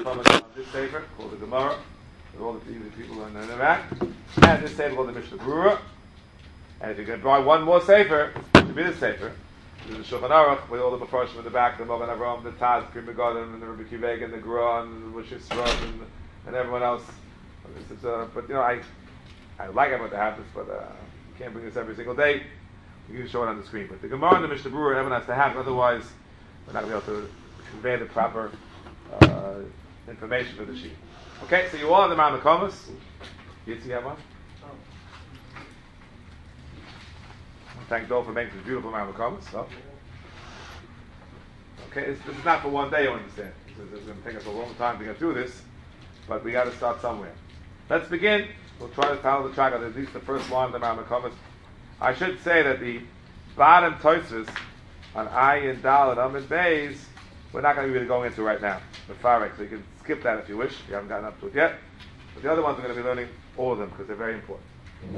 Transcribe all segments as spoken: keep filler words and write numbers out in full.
Chumash on this sefer called the Gemara, with all the people in the back, and this sefer called the Mishnah Berurah. And if you can buy one more sefer, to be the sefer, there's the Shulchan Aruch with all the Mefarshim in the back, the Mogan Avram, the Taz, the Pri Megadim, and the Rabbi Kiveg, and the Gra, and the Rosh Yisrael, and, and everyone else. It's, uh, but you know, I I like everyone to have this, but uh, you can't bring this every single day. We can show it on the screen. But the Gemara and the Mishnah Berurah, everyone has to have, otherwise we're not going to be able to convey the proper uh, information for the sheet. Okay, so you all have the Mount Mekomas. Yitzi, you have one? Thank Dole for making this beautiful Mount Mekomas. So. Okay, this, this is not for one day, you understand. This is, this is going to take us a long time to get through this, but we got to start somewhere. Let's begin. We'll try to follow the track of at least the first line of the Mount Mekomas. I should say that the bottom Tosfos on Ayin, Dal, and Amid Beis, we're not going to be really going into right now. The Farek, so you can skip that if you wish. You haven't gotten up to it yet. But the other ones we're going to be learning all of them because they're very important.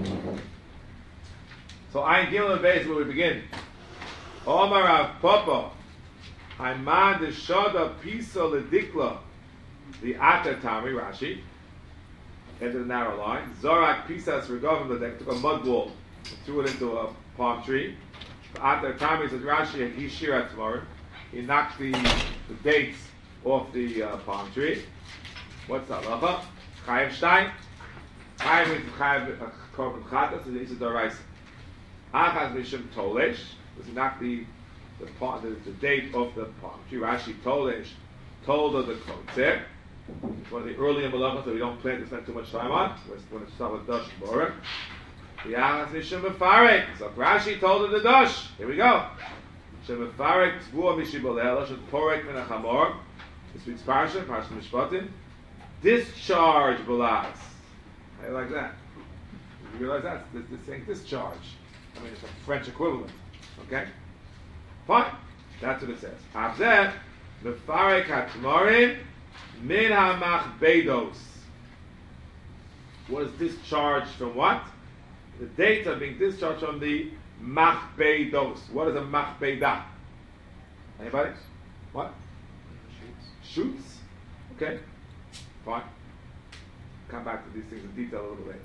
So Ayin, Gimel, and Beis is where we begin. Omar Rav Papa, Haiman de Shoda Pisa Ledikla, the Atar Tami, Rashi, into the narrow line. Zorak Pisas Regavim, they took a mud ball and threw it into a palm tree. The Atar Tami says Rashi, he shirat tomorrow. He knocked the, the dates off the uh, palm tree. What's that? Lacha? Chayev Stein. Chayev means Chayev Korban Chata, so this is the Doraisa. Achaz Mishum Tolesh. He knocked the the, palm, the the date off the palm tree. Rashi Tolesh told of the Kotzer. It's one of the earlier malachas that we don't plan to spend too much time on. When it's start with Dash and Borer. The Achaz Mishum Mefarek. So Rashi told of the Dash. Here we go. Shemefarek Tvua Mishibolel Shad Porek Min HaChamor. This week's parsha, Parsha Mishpatim. Discharge Balaz. How do you like that? You realize that? This, this saying discharge. I mean, it's a French equivalent. Okay? Fine. That's what it says. After Mefarek HaTmorim Min HaMachbedos. What is discharged from what? The dates are being discharged from the Machbedos. What is a Machbeda? Anybody? What? Shoots. Shoots? Okay. Fine. Come back to these things in detail a little later.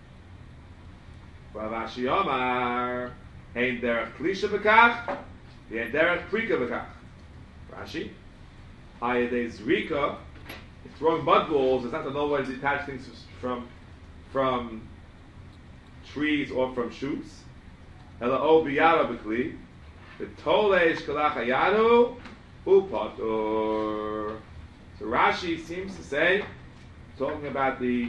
Rav Ashi Omar, Ein derech klisha v'kach, Ein derech prika v'kach. Rashi, Ayadei zrika, throwing mud balls is not the normal way to detach things from from trees or from shoots. Ela o biyara b'kli, v'toleish kalach hayadu upator. So Rashi seems to say, talking about the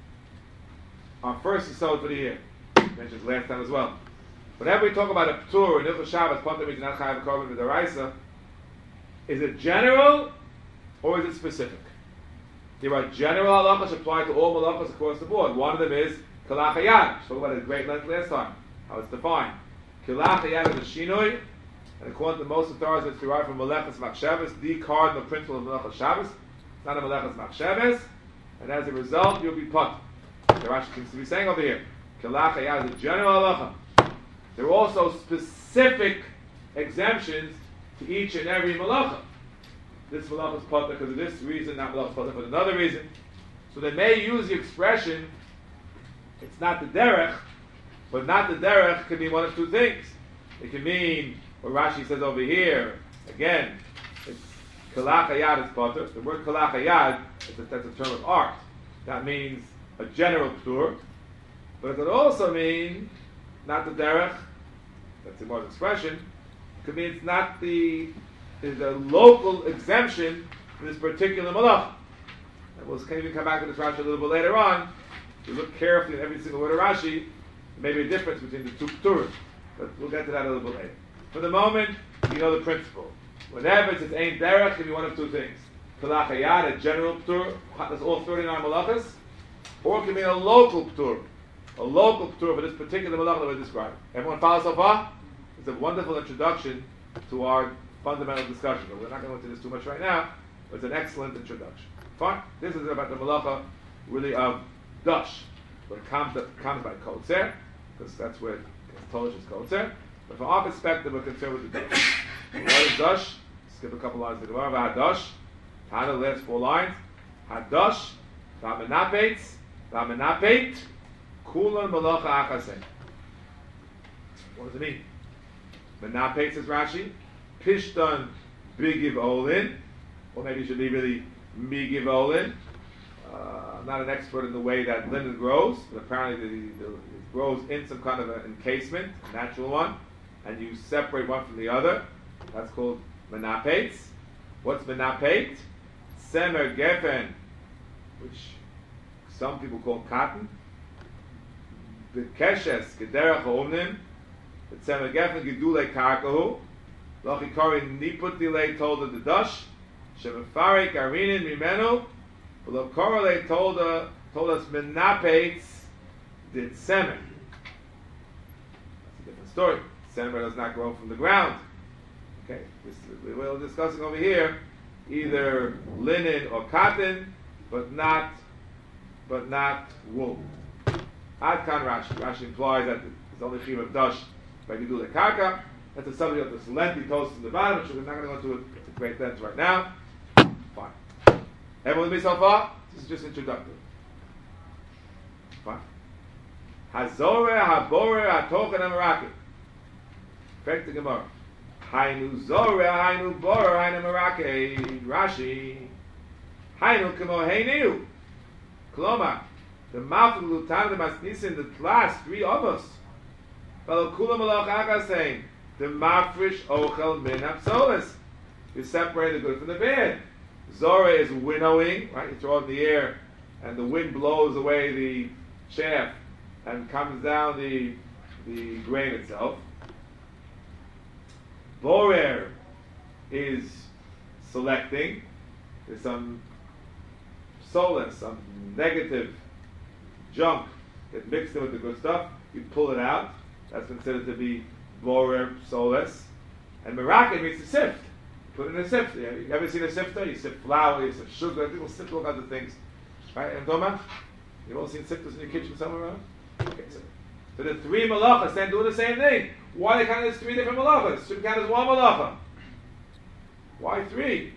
our first episode for the year, mentioned last time as well. Whenever we talk about a ptur in Hilchos Shabbos, Ponta which is not chayav korban v'daraisa, is it general or is it specific? There are general halachas apply to all malachas across the board. One of them is kalach hayad. Spoke about it at great length last time. How it's defined. Kalach hayad is a shinoi, and according to most authorities, it's derived from Melechas Machshavas, the cardinal principle of Melechas Shabbos. It's not a Melechas Machshavas, and as a result, you'll be put. The Rashi seems to be saying over here, Kalach hayad is a general halacha. There are also specific exemptions to each and every malacha. This malacha is put because of this reason, not malacha is put for another reason. So they may use the expression, it's not the derech, but not the derech can mean one of two things. It can mean what Rashi says over here. Again, it's kalach hayad is potter. The word kalach hayad is a, that's a term of art. That means a general ptur, but it could also mean not the derech. That's the more expression. It could mean it's not the is a local exemption for this particular malach. And we'll even come back to this Rashi a little bit later on. If you look carefully at every single word of Rashi, there may be a difference between the two pturim. But we'll get to that a little bit later. For the moment, you know the principle. Whenever it says Ein Derech, it can be one of two things. Kalach hayad, a general ptur, that's all thirty-nine malachas, or it can be a local ptur. A local ptur for this particular malach that we're describing. Everyone follow so far? It's a wonderful introduction to our fundamental discussion. But we're not going to go into this too much right now, but it's an excellent introduction. Fine? This is about the malacha really of dash. But it comes, it comes by kotzer, because that's where Tolish is kotzer. But from our perspective, we're concerned with the dash. What is dash? Skip a couple lines to the Gemara. Dash. Tana, the last four lines. Hadosh, Vamenapetz, Vamenapet, Kulan Malacha Achaseh. What does it mean? Menapet, says Rashi, Pishtan Bigiv Olin, or maybe it should be really Migiv Olin. Uh, I'm not an expert in the way that linen grows, but apparently the, the, it grows in some kind of an encasement, a natural one, and you separate one from the other. That's called Menapet. What's Menapet? Semer Gefen, which some people call cotton. The Keshes, Gederach Omnim, the Semer Gefen Gidule Karkahu, Lochikori Niput Dilei told the Dush, Shemafari Karinin Mimenu, Lo Korale told uh, told us Menapetz did Semer. That's a different story. Semer does not grow from the ground. Okay, this, we're discussing over here either linen or cotton, but not but not wool. Ad kan Rashi. Rashi implies that it's only chiv of dash by Gidule Karka. That's the subject of this lengthy toast in the bottom, which we're not going to go into it at great length right now. Fine. Everyone with me so far? This is just introductory. Fine. Hazore, Habore, Hatochen, Amaraki. Back to Gemara. Hainu Zore, Hainu Bore, Hainu Marake. Rashi. Hainu Kemo Heinu. Kloma. The mouth of the Lutan, the Masnisin, the last three of us. Fellow Kula Malach Aga saying, the Mafrish Ochel Min Hapsolis. You separate the good from the bad. Zora is winnowing, right? You throw it in the air, and the wind blows away the chaff and comes down the the grain itself. Borer is selecting. There's some solace, some negative junk that mixed in with the good stuff. You pull it out. That's considered to be borer, solace. And merakin means to sift. Put it in a sifter. You ever seen a sifter? You sift flour, you sift sugar, people sift all kinds of things. Right? And Doma? You've all seen sifters in your kitchen somewhere around? Okay, so, so the three malachas then do the same thing. Why they count as three different malachas? Should count as one malacha. Why three?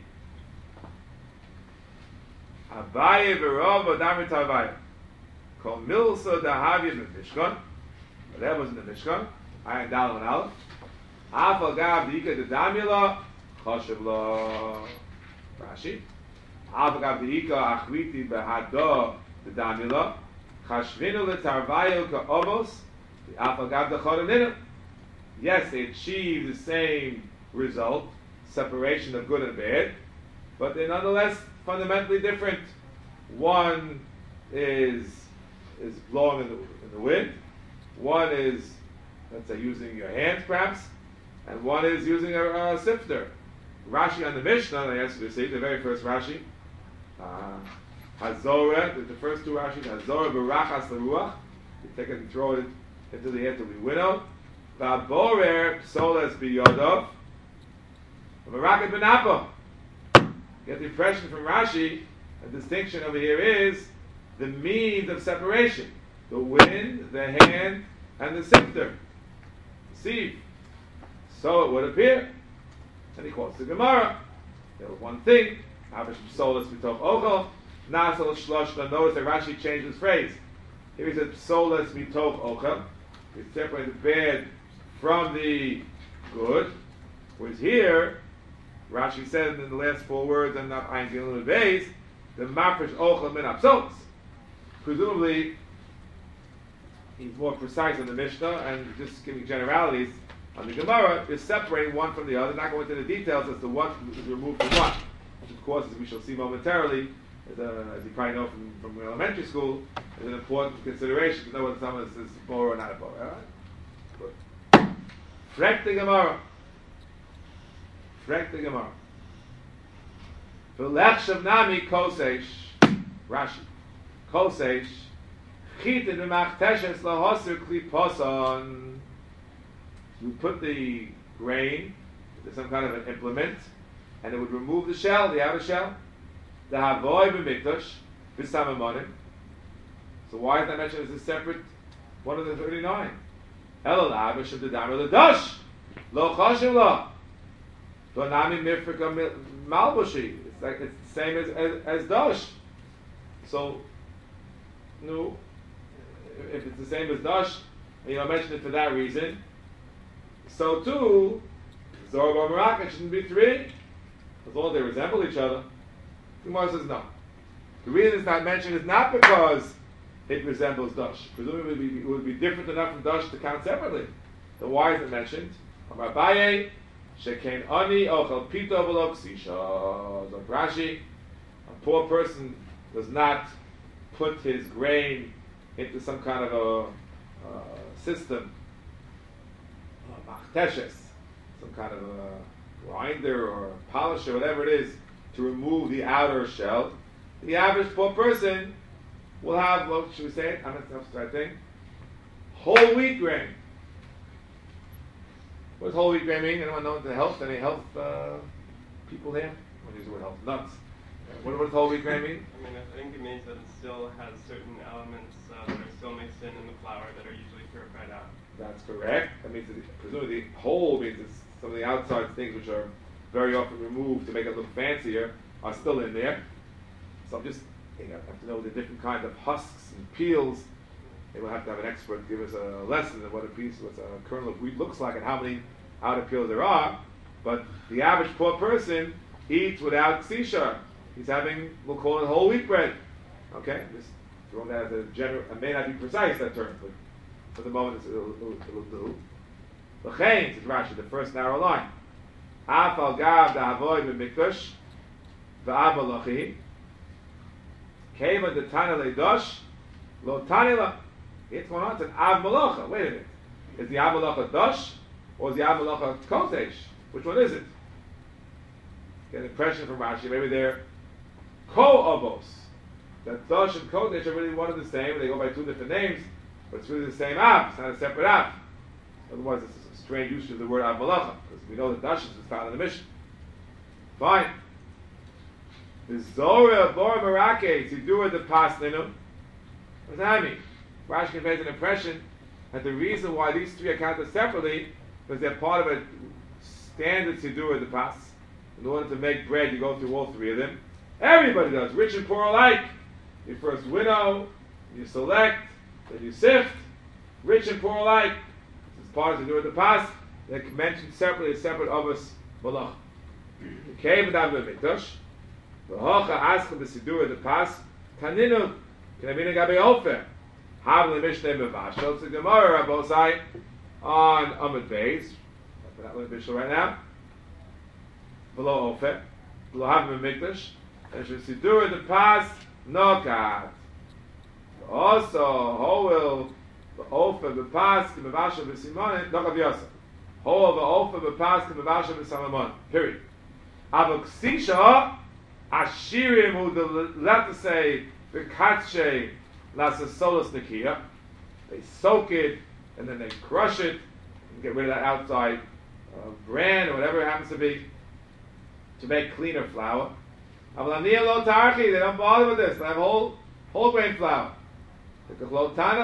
Abaye v'rov v'damrit Abaye. Kol milsa dahavi v'mishkan. That was in the Mishkan. Ayin Dal and Aleph. Afal gav dika de damila. Choshev lo. Rashi. Afal gav dika achviti behado de damila. Chashvinu letarvayu ka'ovos. Afal gav de choroninu. Yes, they achieve the same result, separation of good and bad, but they're nonetheless fundamentally different. One is is blowing in the, in the wind. One is, let's say, using your hands, perhaps, and one is using a, a sifter. Rashi on the Mishnah, I asked you to see, the very first Rashi, uh, Hazorah, the, the first two Rashis, Hazorah Barachas L'Ruach, you take it and throw it into the air to be winnowed. Vaborer Psoles B'Yodov, Marakat B'Napa. Get the impression from Rashi, the distinction over here is the means of separation. The wind, the hand, and the sifter. The sieve. So it would appear. And he quotes the Gemara. There was one thing. Avish Psolas B'Toch Ochel. Nasal Shloshna. Notice that Rashi changed his phrase. Here he said Psolas B'Toch Ochel. He separated the bad from the good. Whereas here, Rashi said in the last four words, and not Ein Gilun Beis, the Mafresh Ochel Min Apsolas. Presumably, he's more precise on the Mishnah, and just giving generalities on the Gemara is separating one from the other, not going into the details as to what is removed from what, which of course, as we shall see momentarily, as, a, as you probably know from, from elementary school, is an important consideration to know whether someone is, is a bor or not a bor. All right? Good. Frek the Gemara. Frek the Gemara. V'lech shavnami kosesh. Rashi. Kosesh. Chitin v'machteshes lahosir kli poson. You put the grain into some kind of an implement, and it would remove the shell, the outer shell. The havoy b'mikdash v'samamonim. So why is that mentioned as a separate one of the thirty-nine? Elul avish of the damer l'dash lo chashiv lo donami mifrika malbushi. It's like it's the same as as, as dash. So, no, if it's the same as dash, and you don't mention it for that reason, so too, Zorba and Maraka shouldn't be three, as long as they resemble each other. The Gemara says no. The reason it's not mentioned is not because it resembles dash. Presumably it would be, it would be different enough from dash to count separately. Then why is it mentioned? Amar Abaye, Shekain ani ochel pita v'lo ksisha. Like Rashi, a poor person does not put his grain into some kind of a uh, system, machteshes, some kind of a grinder or polisher, whatever it is, to remove the outer shell. The average poor person will have, what should we say? I'm not thing. Whole wheat grain. What does whole wheat grain mean? Anyone know the health? Any health uh, people here? I'm going to use the word health. Nuts. What, what does whole wheat grain mean? I mean, I think it means that it still has certain elements uh, that are still mixed in in the flour that are usually purified out. That's correct. That means that presumably the whole means it's some of the outside things which are very often removed to make it look fancier are still in there. So I'm just, you know, have to know the different kinds of husks and peels. Maybe we'll have to have an expert give us a lesson of what a piece, what a kernel of wheat looks like and how many outer peels there are. But the average poor person eats without ksisha. He's having, we'll call it whole wheat bread. Okay? Just throwing that as a general, it may not be precise, that term, but for the moment it's, it'll, it'll, it'll do. L'chein, says Rashi, the first narrow line. Af al gav da'avoy b'mikdash v'av malachi keva d'tana le'dosh lo tani la. It's going on, it's an av malacha. Wait a minute. Is the av malacha dosh or is the av malacha kodesh? Which one is it? Get an impression from Rashi, maybe they're ko-avos. That dosh and kodesh are really one and the same, they go by two different names, but it's really the same av, it's not a separate av. Otherwise, it's a strange use of the word av malacha, because we know that dash is found in the Mishnah. Fine. The Zorah Bor Marake, Sidura the Pasninu. What does that mean? Rashi conveys an impression that the reason why these three are counted separately is they're part of a standard Sidura the Pas. In order to make bread, you go through all three of them. Everybody does, rich and poor alike. You first winnow, you select, then you sift, rich and poor alike. This is part of the the Pas. They're mentioned separately as separate avos malach. The cave of the mikdash, the hocha aska the sidura the Pas, taninu kenavina gabe ofer, havli mishneh mevashel. So Gemara Rabosai on Amud Beis. We're not learning Mishnah right now. Below Ofer, below Havim Mikdash, and should Sidura the Pas Nokat. Also, Hoel the Ofer the Pas Kimavasha v'Simon Nokat Yosef. Hoel the Ofer the Pas Kimavasha v'Samamon. Period. Avoksisha Ashirim who the let us say the Katshe Lasasolos Nikia. They soak it and then they crush it and get rid of that outside uh, bran or whatever it happens to be, to make cleaner flour. They don't bother with this. They have whole whole grain flour. It's an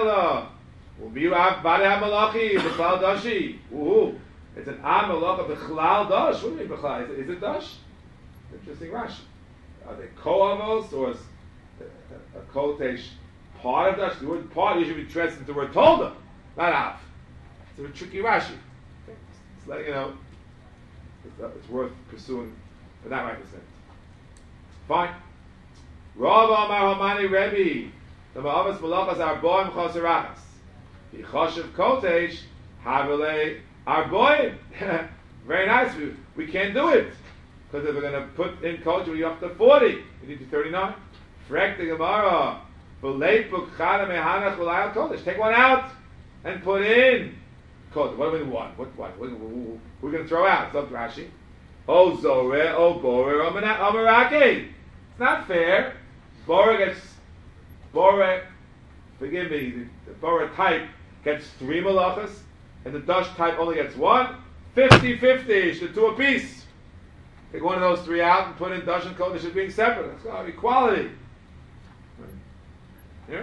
amalacha b'chlal dash. What do you mean b'chlal? Is, is it dash? Interesting Rashi. Are they ko-avos or is a, a kotesh part of dash? The word part usually translates into the word tolda, not av. It's a tricky Rashi. It's like, you know, it's, uh, it's worth pursuing. But not right percent. Fine. Rav Amar Hamani Rebbe. The Ma'avas Malachas Arboim Chosarachas. The Choshev Kotesh Havele Arboim. Very nice. We, we can't do it. Because if we're going to put in culture, you have to forty. You need to thirty-nine. Frek the Gemara. Take one out and put in kodesh. What do we want? What, what, what, what, we're going to throw out. It's up to Rashi. Oh Zoreh, oh Boreh, oh Marake. It's not fair. Boreh gets, Boreh, forgive me, the, the Boreh type gets three malachas, and the Dash type only gets one. fifty-fifty, should do a piece. Take one of those three out and put in Dash and Kodesh as being separate. That's got equality. Yeah?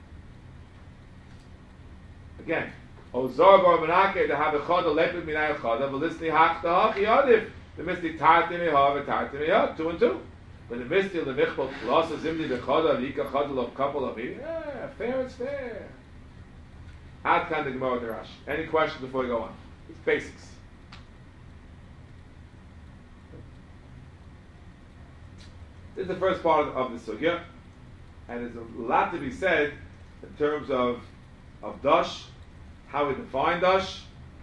Again. Oh Zoreh, Boreh, Marake, the have a chodah, lepid minay chodah, but listen, hach, the hach, yodif. The misty tarti mehava tarti mehava, two and two. When the mistil the michbol lost zimni the choda vika choda of couple of me. Yeah, fair is fair. Ad kan the Gemara Darash. Any questions before we go on? It's basics. This is the first part of, of the sugya, and there's a lot to be said in terms of of dash, how we define dash.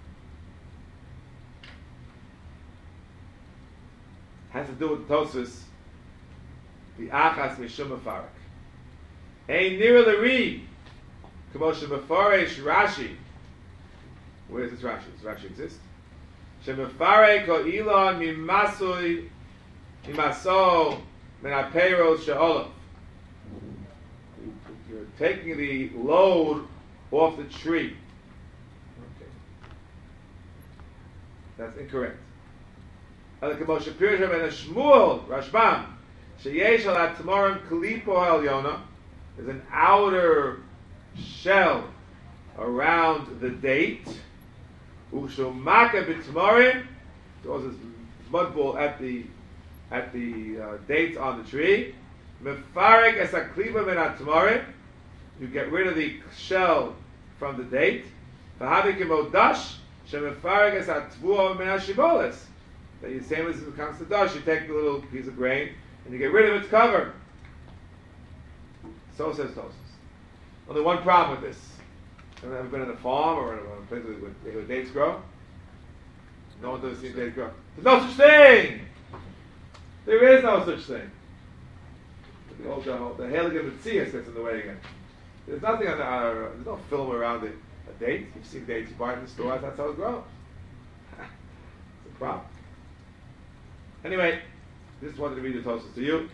Has to do with Tosfos, the achas mishum afarak. Ein nira l'ri, k'mo shemefaresh Rashi. Where does this Rashi? Does Rashi exist? Shemefarek o ilon mimasui mimaso min apeiros she'olav. You're taking the load off the tree. Okay. That's incorrect. There's an outer shell around the date. There's this mud ball at the at the uh, dates on the tree. You get rid of the shell from the date. That you same as it comes to dash, you take a little piece of grain and you get rid of its cover. So says Tosfos. Only one problem with this. Have you ever been in a farm or in a place where, where dates grow? No one does see dates grow. There's no such thing! There is no such thing. The old, the, the Heilige Metzias gets in the way again. There's nothing on the, uh, there's no film around it. A date, you've seen dates, you buy it in the store, that's how it grows. It's a problem. Anyway, just wanted to read the Tosfos to you.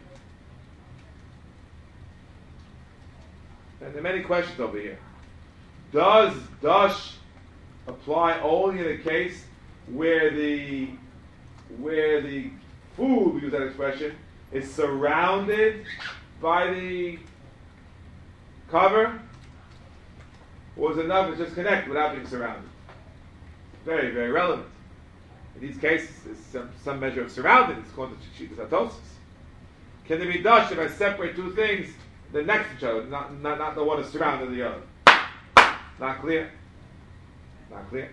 And there are many questions over here. Does dash apply only in a case where the where the food, we use that expression, is surrounded by the cover? Or is it enough to just connect without being surrounded? Very, very relevant. In these cases, there's some, some measure of surrounding. It's called the Chichitas HaTosfos. Can there be dash if I separate two things, they're next to each other, not, not, not the one is surrounding the other? Not clear? Not clear?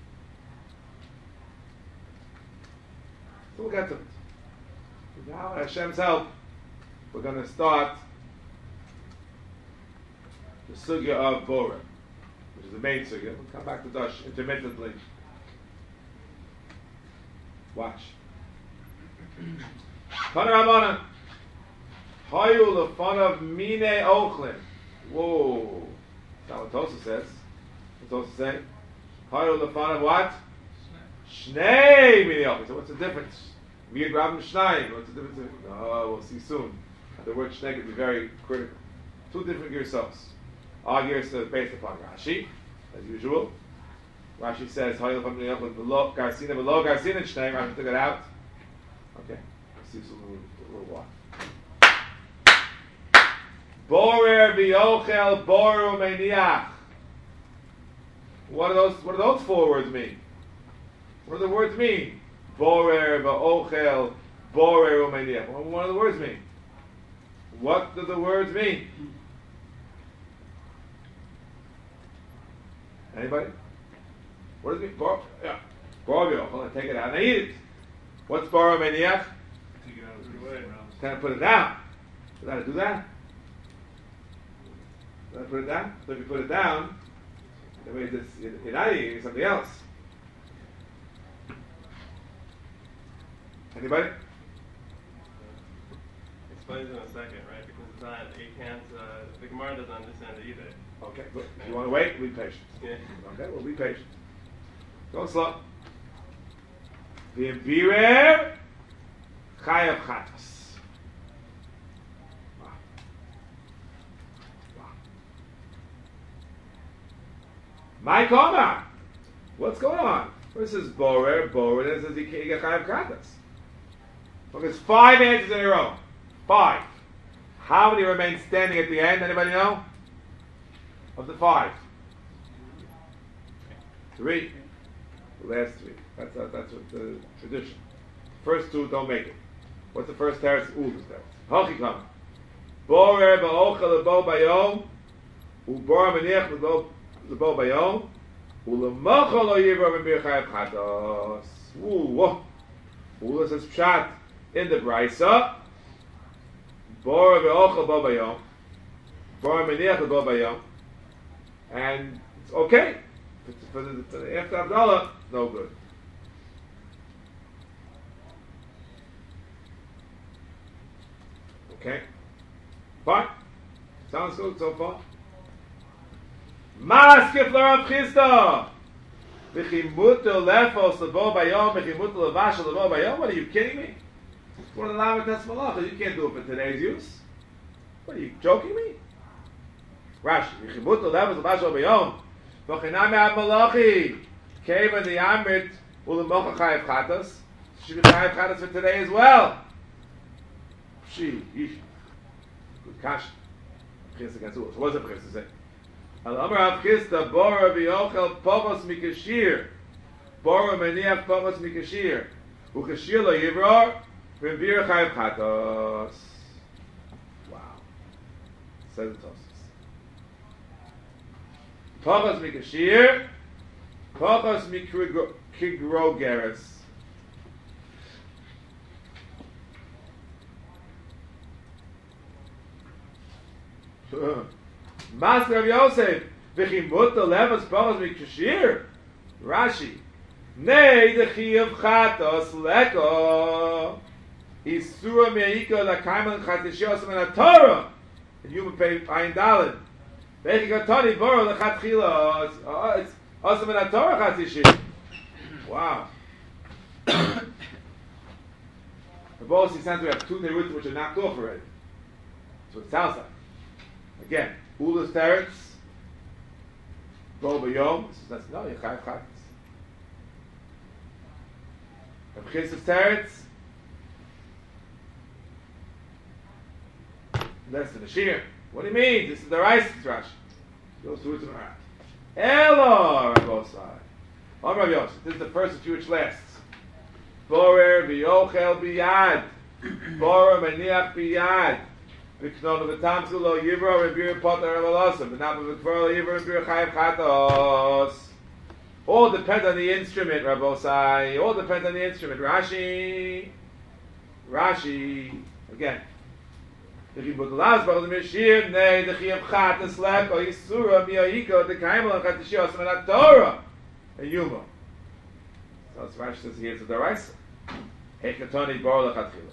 So we'll get to it. Now, with Hashem's help, we're going to start the sugya of Borah, which is the main sugya. We'll come back to dash intermittently. Watch. Tana Rabbanan. Hayu lefanav mine ochlin. Whoa. That's not what Tosfos says. What's Tosfos say? Hayu lefanav what? Shnei mine ochlin. So what's the difference? Miyad Rabim Shnai. What's the difference? Oh, we'll see soon. The word Shnei could be very critical. Two different girsos. Our girsa is based upon Rashi, as usual. Rashi says, "Hayu lefanav mine ochlin below Garsina below Garsina Shnei." Rashi took it out. Okay. We'll see soon. A little while. Borer v'yochel boru meiniach. What do those? What do those four words mean? What do the words mean? Borer v'ochel borer meiniach. What, what do the words mean? What do the words mean? Anybody? What does it mean? Bor, yeah. Borer v'ochel. Take it out and I eat it. What's borer meiniach? Take it out of the way. Can I put it down? Did I do that? Did I put it down? So if you put it down, then it's just, you're not eating something else. Anybody? Explains in a second, right? Because it's not, you can't, uh, the Gemara doesn't understand it either. Okay, good. If you want to wait, be patient. Yeah. Okay, well, be patient. Go slow. V'imbirer chayav chatas. My koma. What's going on? This is borer, borer, and this is the chayav chatas. Look, it's five answers in a row. Five. How many remain standing at the end? Anybody know? Of the five. Three. The last three. That's uh, that's what the tradition. First two don't make it. What's the first teretz? Ul is teretz. Hochikam. Borer ba'ochel lebo bayom. Ubor maniach lebo lebo bayom. Ulemochel lo yivor mebir chayav chatos. Ooh, Ula says pshat in the brisa. Borer ba'ochel lebo bayom. Borer maniach lebo bayom. And it's okay. For the, for the after Abdallah, no good. Okay? Fine. Sounds good so far. Maskef l'Rav Chisda. V'chimuto lefos lebo bayom. V'chimuto levashel lebo bayom. What are you kidding me? It's one of the Lamatas Malacha. You can't do it for today's use. What are you joking me? Rashi. V'chimuto lefos levashel lebo bayom. V'chinam me'ad malachi. Keva the Amrit u'lemocha chayav chatos. Should be chayav chatos for today as well. She, yeesh. Good kash. Chis against Ulas. What's up, Chis to say? Al Amar Av Chisda, Bora v'yochel povos mikashir. Bora meniach povos mikashir. Uchashir lo yivror, v'vir chayav chatos. Wow. Says it Tosfos. Povos mikashir, povos mikigro geres. Master of Yosef, v'chimut the levas povos mikashir. Rashi, nei the chiyav chatos leko isura meiko la kaiman chatishos min haTorah. In Yuma Pei Ayin Daled, v'echi gatoni boro lechatchila. Oh, it's also min haTorah chatishir. Wow. The boss he sounds to have two nerutim which are knocked off already. That's what it sounds like. Again, Ula's teretz, Bo Bayom. That's no, you chayav chatos. Rav Chisda's teretz, less than a shear. What do you mean? This is the rice Rashi. Goes through it to the right. Elo, Rabosai. On Rav Yosef, this is the first of two which lasts. Borer v'yochel biyad, Borer maniach biyad. V'knon v'tamzu lo yivro v'bir poter v'losam v'nam v'kvor lo yivro v'bir chayav chatos. All depends on the instrument, Rabosai. All depends on the instrument. Rashi, Rashi, again. If you put the last part of the Mishir, nay, the chayav chatos leko yisura miyohiko the kaimel chatishos v'nat Torah and Yuma. So as Rashi says here, it's a deraisa. Hekatoni bor lechatchila.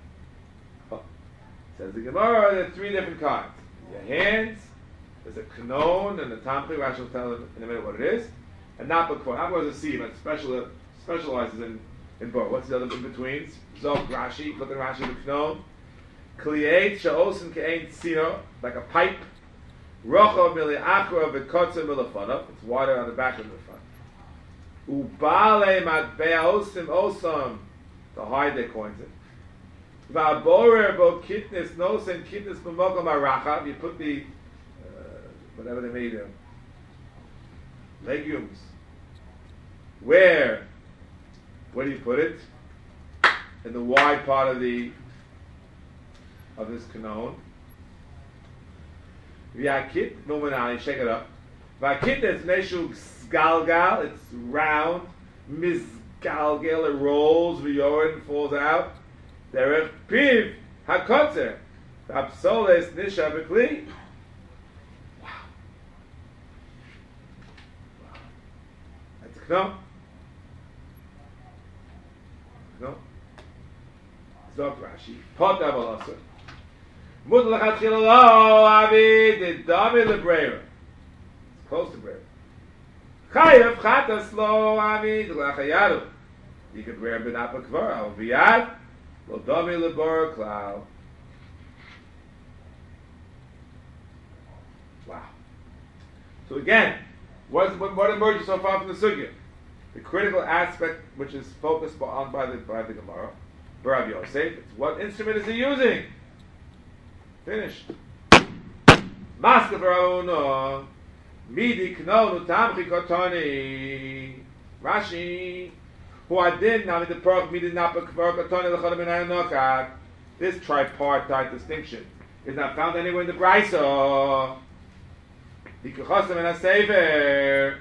Says the Gemara, there are three different kinds. Your hands, there's a knon and a tamchi. Rashi will tell in a minute what it is. And not b'kfor. Not was a sieve, but special, specializes in, in bor. What's the other in betweens? Zok Rashi, look at Rashi, the knon. Kliyeit she'osin ke'ein tzino, like a pipe. Rocho mili achra v'kotza milafanav. It's water on the back of the front. Ubale matbea osim osam, to hide their coins in. Va'borer bo kitnis nos and kitnis b'mokom harachav. You put the uh, whatever they made of legumes. Where? Where do you put it? In the wide part of the of this kanon. V'akit nominali. Shake it up. Va'kitnis meshu galgal. It's round. Mizgalgal. It rolls. V'yorin falls out. Derech piv hakotzer, v'apsoles nisha b'kli. Wow. Wow. That's a kno. No. Zok Rashi. Pot avalasa. Mut l'chatchila lo avi d'dami l'breira. It's close to breira. Chayav chatas lo avi d'lachayadu. You could breira b'napa kvar al v'yad. Well, Dami Lebor Cloud. Wow. So again, what, what, what emerges so far from the sugya? The critical aspect which is focused on by the by the Gemara, Rav Yosef, it's what instrument is he using? Finished. Maska V'Ravuna Midi Knonu Tamchi Kotoni Rashi. Who I did now the perk me did not be kvar katoni l'chadam in ayanokat. This tripartite distinction is not found anywhere in the Brisa. Hikuchosim and Hasefer.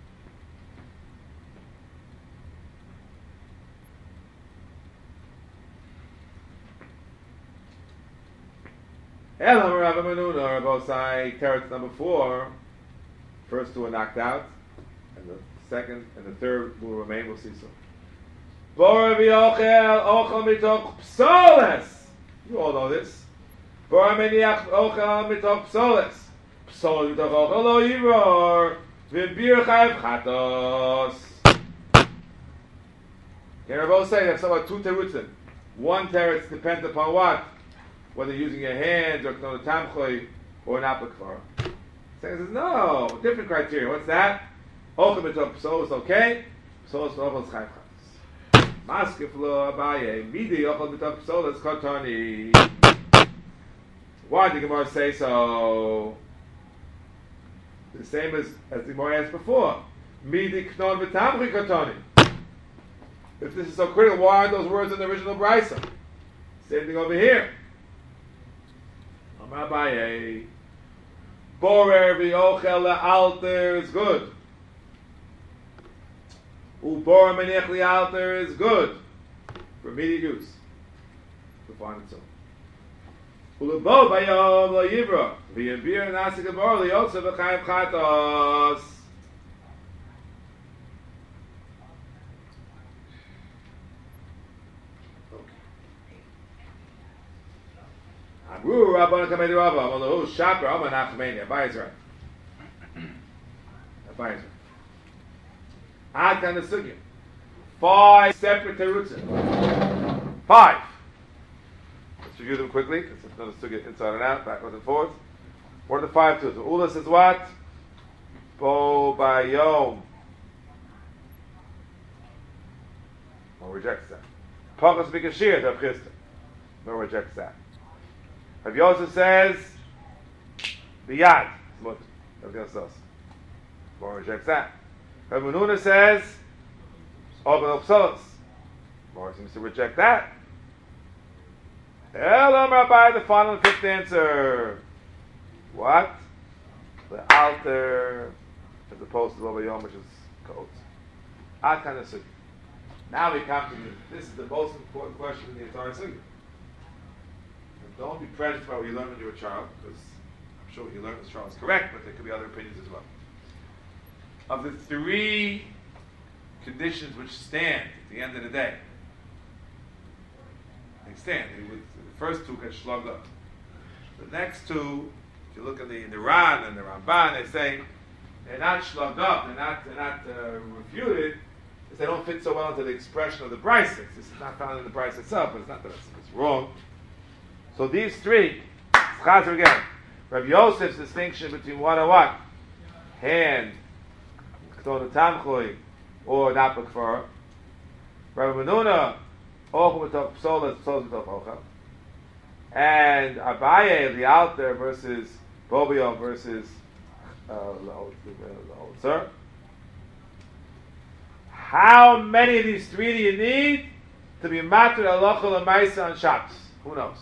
Elam Rav Menuna, both sides, teretz number four. First two are knocked out, and the second and the third will remain. We'll see so. Bor v'yochel ochel mitoch psoles. You all know this. Bor meniach ochel mitoch psoles. Psoles mitoch ochel lo yiror. V'bir chayev chatos. Can I both say that somewhat two terutzim? One teretz depends upon what? Whether using your hands or k'non tamchoy or an aplikvar. Second says no, different criteria. What's that? Ochel mitoch psoles, okay? Psoles ochel chayev chatos. Maskeflo Abaye, Midi Yochel B'Tov Psoles Kotoni. Why did the Gemara say so? The same as, as the Gemara asked before. Midi Knon V'Tamri Kotoni. If this is so critical, why aren't those words in the original Brisa? Same thing over here. Amar Abaye, Borer V'Yochel Le'Alter is good. Ubor menech lialter is good for immediate use. To find it so. Ulabo bayom lo yivra v'yavir nasik abor liyotza v'chayev chatos. Amru Rabbana Kamei Rabba Amalahu Shaper Amma Nachmeni. Abai is right. Abai is right. Ad kan the sugya. Five separate terutzim. Five. Let's review them quickly, because it's another sugya inside and out, backwards and forwards. What are the five terutzim? Ula says what? Bo bayom. No rejects that. Pachas b'kashir Rav Chisda. No rejects that. Rav Yosef says biyad. Rav Yosef. No rejects that. Rav Menuna says, Oben Opsolos. Morris seems to reject that. Elam Rabbi, the final and fifth answer. What? The altar, as opposed to Lobayom, which is codes. Ad kind of sugi. Now we come to the, this is the most important question in the entire sugi. Don't be prejudiced by what you learned when you were a child, because I'm sure what you learned as a child is correct, but there could be other opinions as well. Of the three conditions which stand at the end of the day, they stand. They would, the first two get shlugged up. The next two, if you look at the, the Ran and the Ramban, they say they're not shlugged up, they're not, they're not uh, refuted, because they don't fit so well into the expression of the Brisa. This is not found in the Brisa itself, but it's not that it's, it's wrong. So these three, Chazer again, Rav Yosef's distinction between what and what? Hand, K'ton Tamchoy, or Napak for Rav Menuna, Ochel B'Tov Psolas, Psolas B'Tov Ochel, and Abaye, the altar versus Bobio versus uh, Sir. How many of these three do you need to be matter halacha l'maisa on Shabbos? Who knows?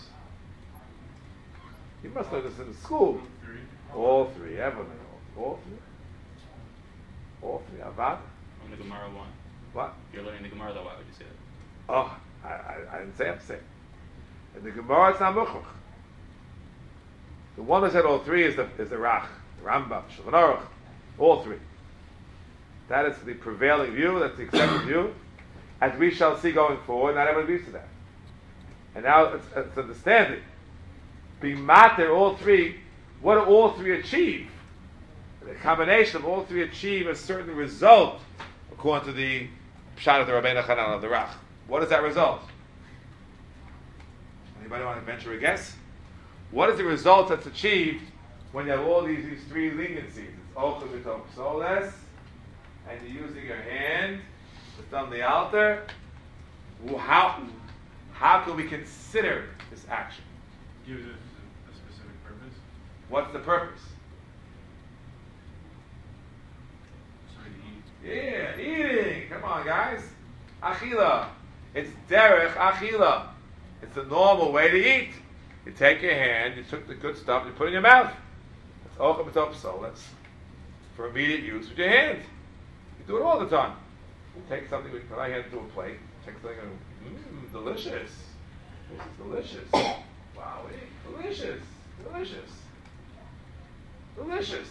You must learn this in the school. Three. All three, everyone. All three. All three. Avad. On the Gemara one. What? You're learning the Gemara, though. Why would you say that? Oh, I, I, I didn't say I'm saying. In the Gemara, it's not muchach. The one that said all three is the is the Rach, the Rambam, Shulchan Aruch. All three. That is the prevailing view. That's the accepted view. As we shall see going forward, not everyone agrees to that. And now it's, it's understanding. Being matter, all three, what do all three achieve? The combination of all three achieve a certain result, according to the Pshat of the Rabbeinu Hanan of the Rach. What is that result? Anybody want to venture a guess? What is the result that's achieved when you have all these, these three leniencies? It's Ochel B'Tov Psoles, and you're using your hand to thumb the altar. How, how can we consider this action? Gives it a specific purpose. What's the purpose? Sorry to eat. Yeah, eating. Come on, guys. Achila. It's derech achila. It's the normal way to eat. You take your hand, you took the good stuff, you put it in your mouth. That's ochel b'tov psolas. That's for immediate use with your hands. You do it all the time. You take something, with my hand to a plate, take something, and mmm, delicious. This is delicious. Wow, delicious, delicious, delicious.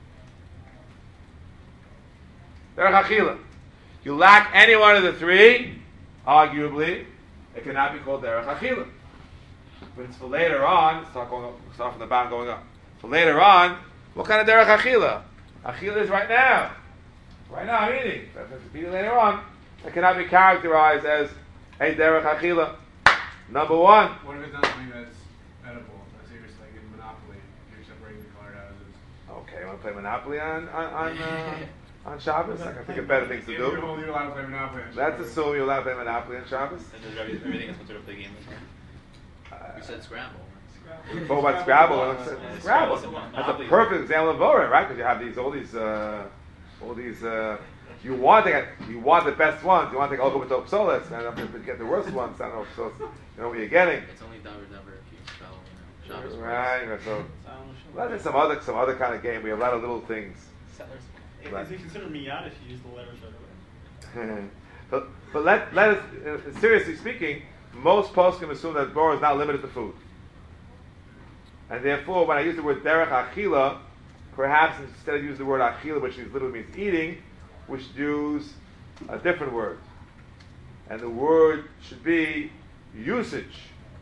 Derech achila. You lack any one of the three, arguably, it cannot be called derech achila. But it's for later on. Start going up, start from the bottom, going up. For later on, what kind of derech achila? Achila is right now. Right now, I'm eating. But if it's eating later on, it cannot be characterized as a derech achila. Number one. What if it's not something that's edible? Let's say you're just like in Monopoly, you're separating the colored houses. Okay, you want to play Monopoly on on on, uh, on Shabbos? I can think of better things to If do. You're only allowed to play Monopoly on Let's Shabbos. assume you're allowed to play Monopoly on Shabbos. And does every- everything is considered a play game as well? Uh, We said Scrabble. we talk about Scrabble. and it's- Yeah, it's Scrabble. Scrabble's a That's a Monopoly. perfect example of Vora, right? Because you have these all these uh, all these. Uh, you want to take you want the best ones. You want to take ochel b'tov psolas, and if you get the worst ones, I don't know, so you know what you're getting. It's only Davar Davar if you spell, you know, Shabbos. Right. right, So well, there's some other some other kind of game. We have a lot of little things. Settlers. Right. Is it considered miyad if you use the letters right away? but but let let us uh, seriously speaking, most poskim assume that Bora is not limited to food, and therefore when I use the word derech achila, perhaps instead of using the word achila, which is literally means eating, we should use a different word, and the word should be usage.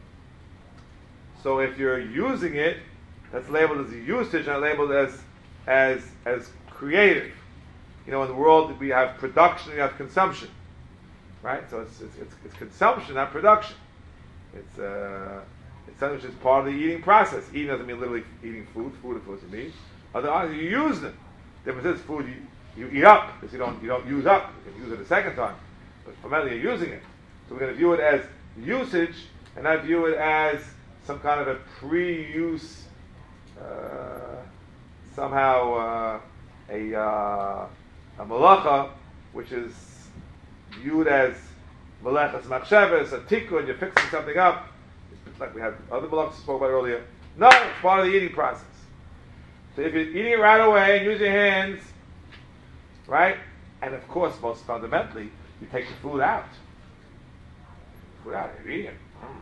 So if you're using it, that's labeled as a usage, not labeled as as as creative. You know, in the world we have production, we have consumption, right? So it's it's, it's, it's consumption, not production. It's uh, it's something which is part of the eating process. Eating doesn't mean literally eating food. Food, of course, you mean. Otherwise, you use them. The difference is food you, you eat up because you don't you don't use up. You can use it a second time, but fundamentally you're using it. So we're going to view it as usage and not view it as some kind of a pre-use, uh, somehow uh, a uh, a malacha, which is viewed as malachas machshavas, a tikkun, you're fixing something up. It's like we had other malachas spoke about earlier. No, it's part of the eating process. So if you're eating it right away and use your hands, right? And of course, most fundamentally, you take the food out. Food out, you're eating it.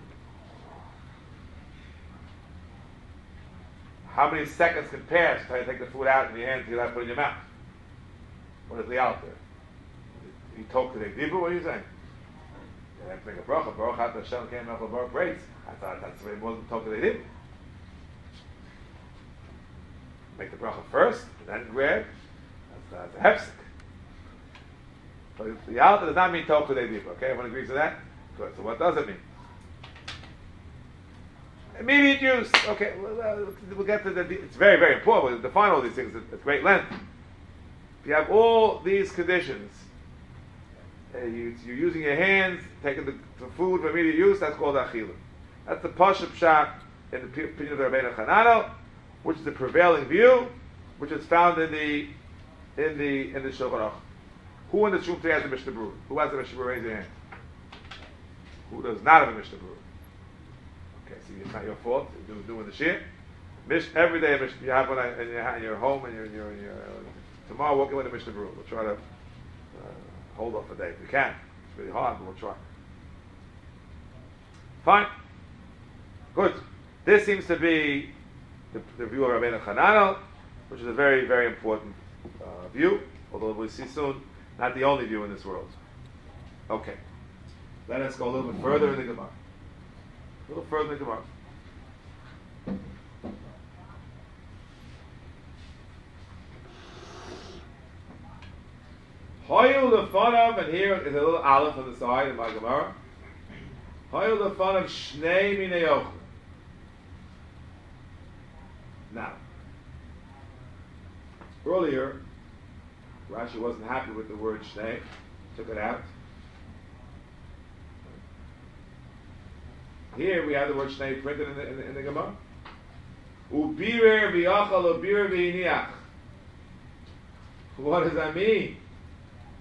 How many seconds can pass until you take the food out in your hands and you have to put it in your mouth? What is the out there? You talk to the Dibur, what are you saying? You have to make a bracha. Baruch Ata Hashem came up with Baruch breaks. I thought that's the way it wasn't talk to the Dibur. Make the bracha first, then grab. That's, that's a hefsek. But the altar does not mean talk to the Dibur. Okay, everyone agrees to that? Good. So what does it mean? Immediate use. Okay, we'll, uh, we'll get to the. It's very, very important. We'll define all these things at, at great length. If you have all these conditions, uh, you, you're using your hands, taking the, the food for immediate use. That's called achila. That's the pashup pshat in the opinion of the Rabbeinu Chananel, which is the prevailing view, which is found in the in the in the Shulchan Aruch. Who in the Shulchan has a Mishnah Berurah? Who has a Mishnah Berurah? Raise your hand. Who does not have a Mishnah Berurah? Okay, see, it's not your fault. You're doing, doing the shir. Mish, every day, Mish, you have one in your, in your home, and your, your, your, uh, tomorrow, walk in with a Mishnah Berurah. We'll try to uh, hold off a day if we can. It's really hard, but we'll try. Fine. Good. This seems to be the, the view of Rabbeinu Chananel, which is a very, very important uh, view, although we'll see soon, not the only view in this world. Okay. Let us go a little bit further in the Gemara. A little further in the Gemara. Hoyul lefanav, and here is a little aleph on the side in my Gemara. Hoyul lefanav shnei minei ochel. Now, earlier, Rashi wasn't happy with the word shnei, took it out. Here we have the word shnei printed in the, in the, in the Gemara. Ubirer v'yachal ubirer v'yiniach. What does that mean?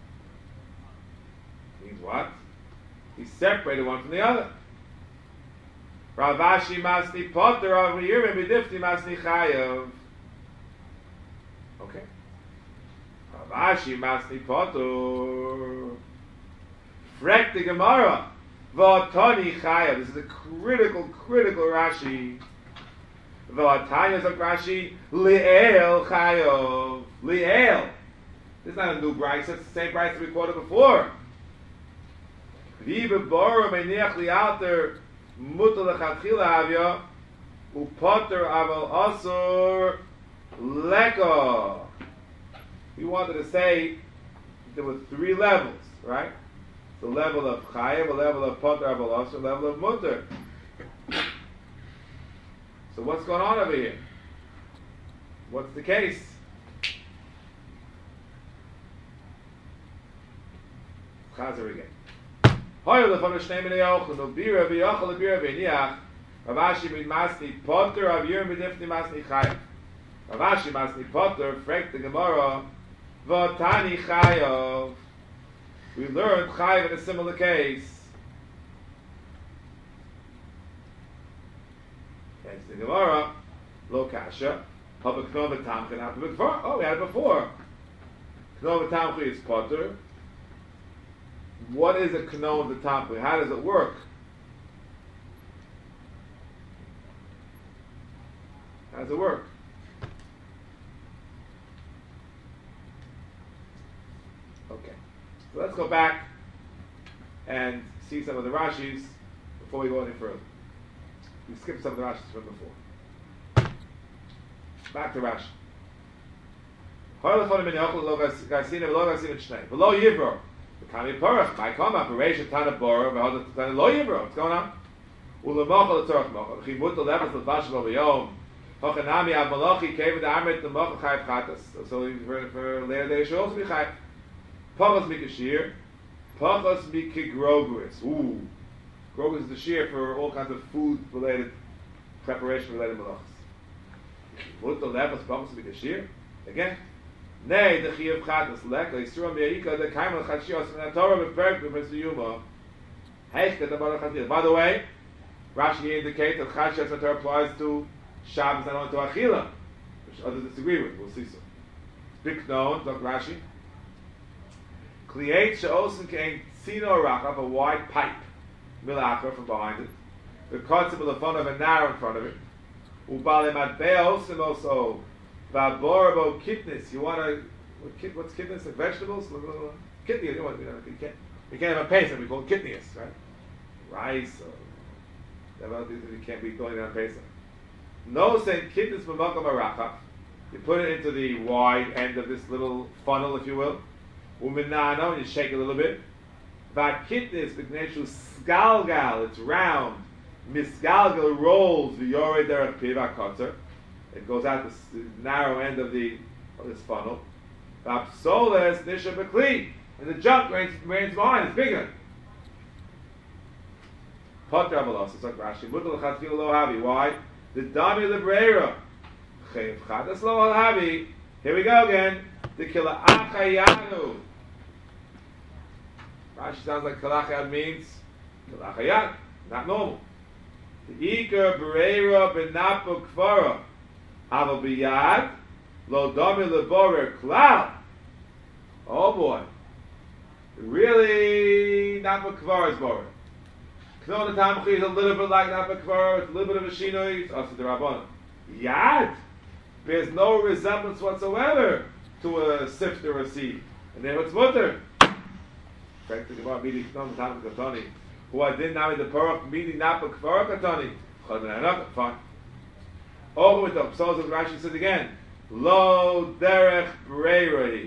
Means what? He separated one from the other. Ravashi masni potter of Yirmim b'difti masni chayav. Okay. Ravashi masni potter. Frek the Gemara. V'atani chayav. This is a critical, critical Rashi. V'atani of Rashi. Li'el chayav. Li'el. This is not a new price. It's the same price we quoted before. V'ibah bora me'niach li'alter. Mutal lechatchila avya upotter aval asur leka. We wanted to say there were three levels, right? The level of chayav, the level of potter aval asur, the level of mutter. So what's going on over here? What's the case? Chazer again. Hoyle von der Schneemene Jochen, no Bira, wie Jochel, Bira, wie Niach, Ravashi mit Masni Potter, av Yir mit Ifni Masni Chayav. Ravashi Masni Potter, fragt the Gemara, V'atani Chayav. We learned Chayav in a similar case. That's the Gemara, Lo Kasha, Haba Knova Tamcha, not before. Oh, we had it before. Knova Tamcha is Potter. What is a kno of the tamchi? How does it work? How does it work? Okay. So let's go back and see some of the Rashis before we go any further. We skipped some of the Rashis from before. Back to Rashi. Below Yivro. Kami Porach, my come operation Tana Bora, but Tana Lo Yivro. What's going on? Ulamachal the Torah Machal. Chimut the levels of Bashal over Yom. Hochanami Av Malachi came with the Amrit the Machal Chayv Chatas. So for for later they should also be Chayv. Pachas Mikashir, Pachas Mikigroguris. Ooh, Groguris is the shear for all kinds of food related, preparation related malachas. Chimut the levels Pachas Mikashir again. Nay, the Chiyav Chatas Lek, the Yisroel Me'ika, the Kaimal Chashios, and the Torah Beperk, the Mister Yuma. Heichta, the Baruch Chashios. By the way, Rashi indicates that Chashios and Torah applies to Shabbos and not to Achila, which others disagree with. We'll see so. Big known, Doctor Rashi. Kliate She'osen Kein Tzino Rachav, a wide pipe, Milachar from behind it. The concept of the front of a narrow in front of it. Ubale Matbeo Osim also. Vaborabo kitnis. You want to what, what's kitnis? Like vegetables? Kitnius. You, want, you, know, you can't. We can't have a Pesach. We call it kitnius, right? Rice. Or whatever things we can't be going on Pesach. No, saying kitnis b'makom aracha. You put it into the wide end of this little funnel, if you will. Uminano, and you shake it a little bit. Vakitnis b'gneshu sgalgal. It's round. Misgalgal rolls v'yorei derech piva kotzer. It goes out the narrow end of the of this funnel. V'apsoles nisha b'kli, and the junk rains, rains behind. It's bigger. Potter avalos. It's like Rashi. Mutal chadfil lo havi. Why? The dami lebreira. Chayv chadas lo havi. Here we go again. The kila achayanu. Rashi sounds like kalachayad means kalachayad, not normal. The ikar breira benapu kvara. Aval biyad lo dami leborer klal. Oh boy, really not kvar's borer. Knon tamchi is a little bit like not kvar. It's a little bit of a shinoi. It's also the rabbanon. Yad bears no resemblance whatsoever to a sift or a seed, and then it's mutter. Back to the Gemara meeting knon tam katani. Who I didn't know in the Porach meeting not kvar katani. Fine. Over with the psalms of Rashi says again, Lo derech breirei.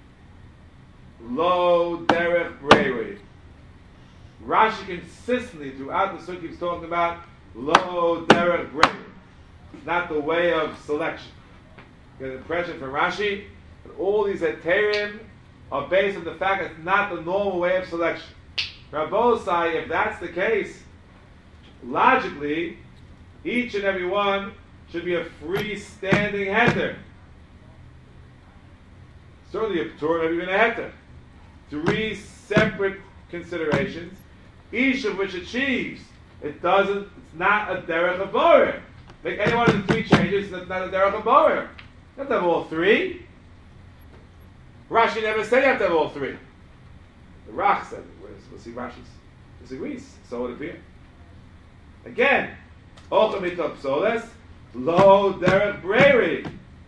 Lo derech breirei. Rashi consistently throughout the sukkah keeps talking about Lo derech breirei. Not the way of selection. You get an impression from Rashi that all these heterim are based on the fact that it's not the normal way of selection. Rabbosai, if that's the case, logically, each and every one should be a freestanding heter. Certainly a Torah, maybe even a heter. Three separate considerations, each of which achieves it doesn't, it's not a derech of borer. Like any one of the three changes, it's not a derech of borer. You have to have all three. Rashi never said you have to have all three. The Rach said it. We'll see Rashi disagrees. So would it appear. Again, Ochel Mitov Psoles, Lo Derech Breri.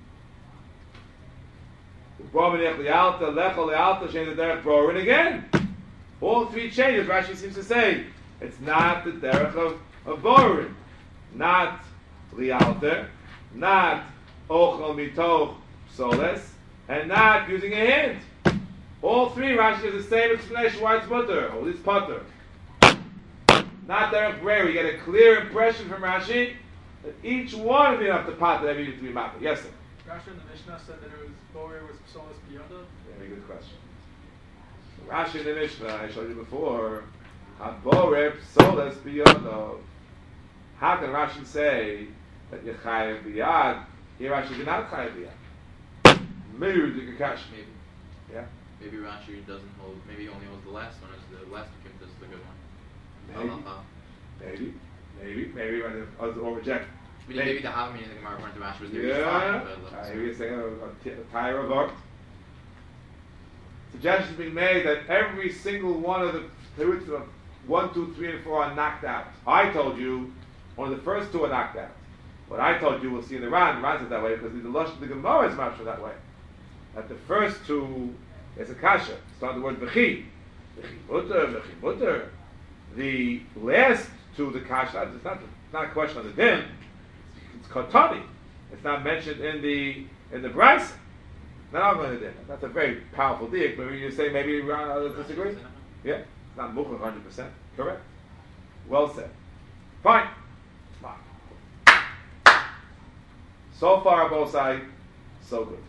Brominech Lialta, Lechel Lialta, Shein the Derech Brorin again. All three changes, Rashi seems to say, it's not the Derech of, of Borin. Not Lialta, not Ochel Mitov Psoles, and not using a hint. All three Rashi has the same explanation why it's mutter, or it's potter. Not Derech Breri. You get a clear impression from Rashi that each one is enough to pot that every to be matter. Yes, sir. Rashi in the Mishnah said that it was Borer was Psolas Biyada. Very good question. So Rashi in the Mishnah, I showed you before, Haborer Psolas Biyada. How can Rashi say that you're Chayav Biyad? Here Rashi is not Chayav Biyad. Maybe the Kakash. Maybe. Yeah. Maybe Rashi doesn't hold. Maybe he only holds the last one as the last Kimta is the good one. Maybe. Halacha. Maybe. Maybe. Maybe. Or, or reject. Maybe, maybe the Hav meaning the Gemara according to Rashi was maybe Yeah. fine, but Uh, let's Maybe you're saying a, a, t- a tire of art. Suggestions being made that every single one of the teruts of one, two, three, and four are knocked out. I told you only the first two are knocked out. What I told you, we'll see in the Ran. The Ran says that way because the Lush of the Gemara is much that way. That the first two is a kasha. Start the word v'chi, v'chi mutter, v'chi mutter. The last two, the kasha. It's not it's not a question of the din. It's katani. It's not mentioned in the in the brisa. Not all going to din. That's a very powerful diak. But when you say maybe uh, disagree, yeah, it's not mukhar one hundred percent. Correct. Well said. Fine. Fine. So far, both sides, so good.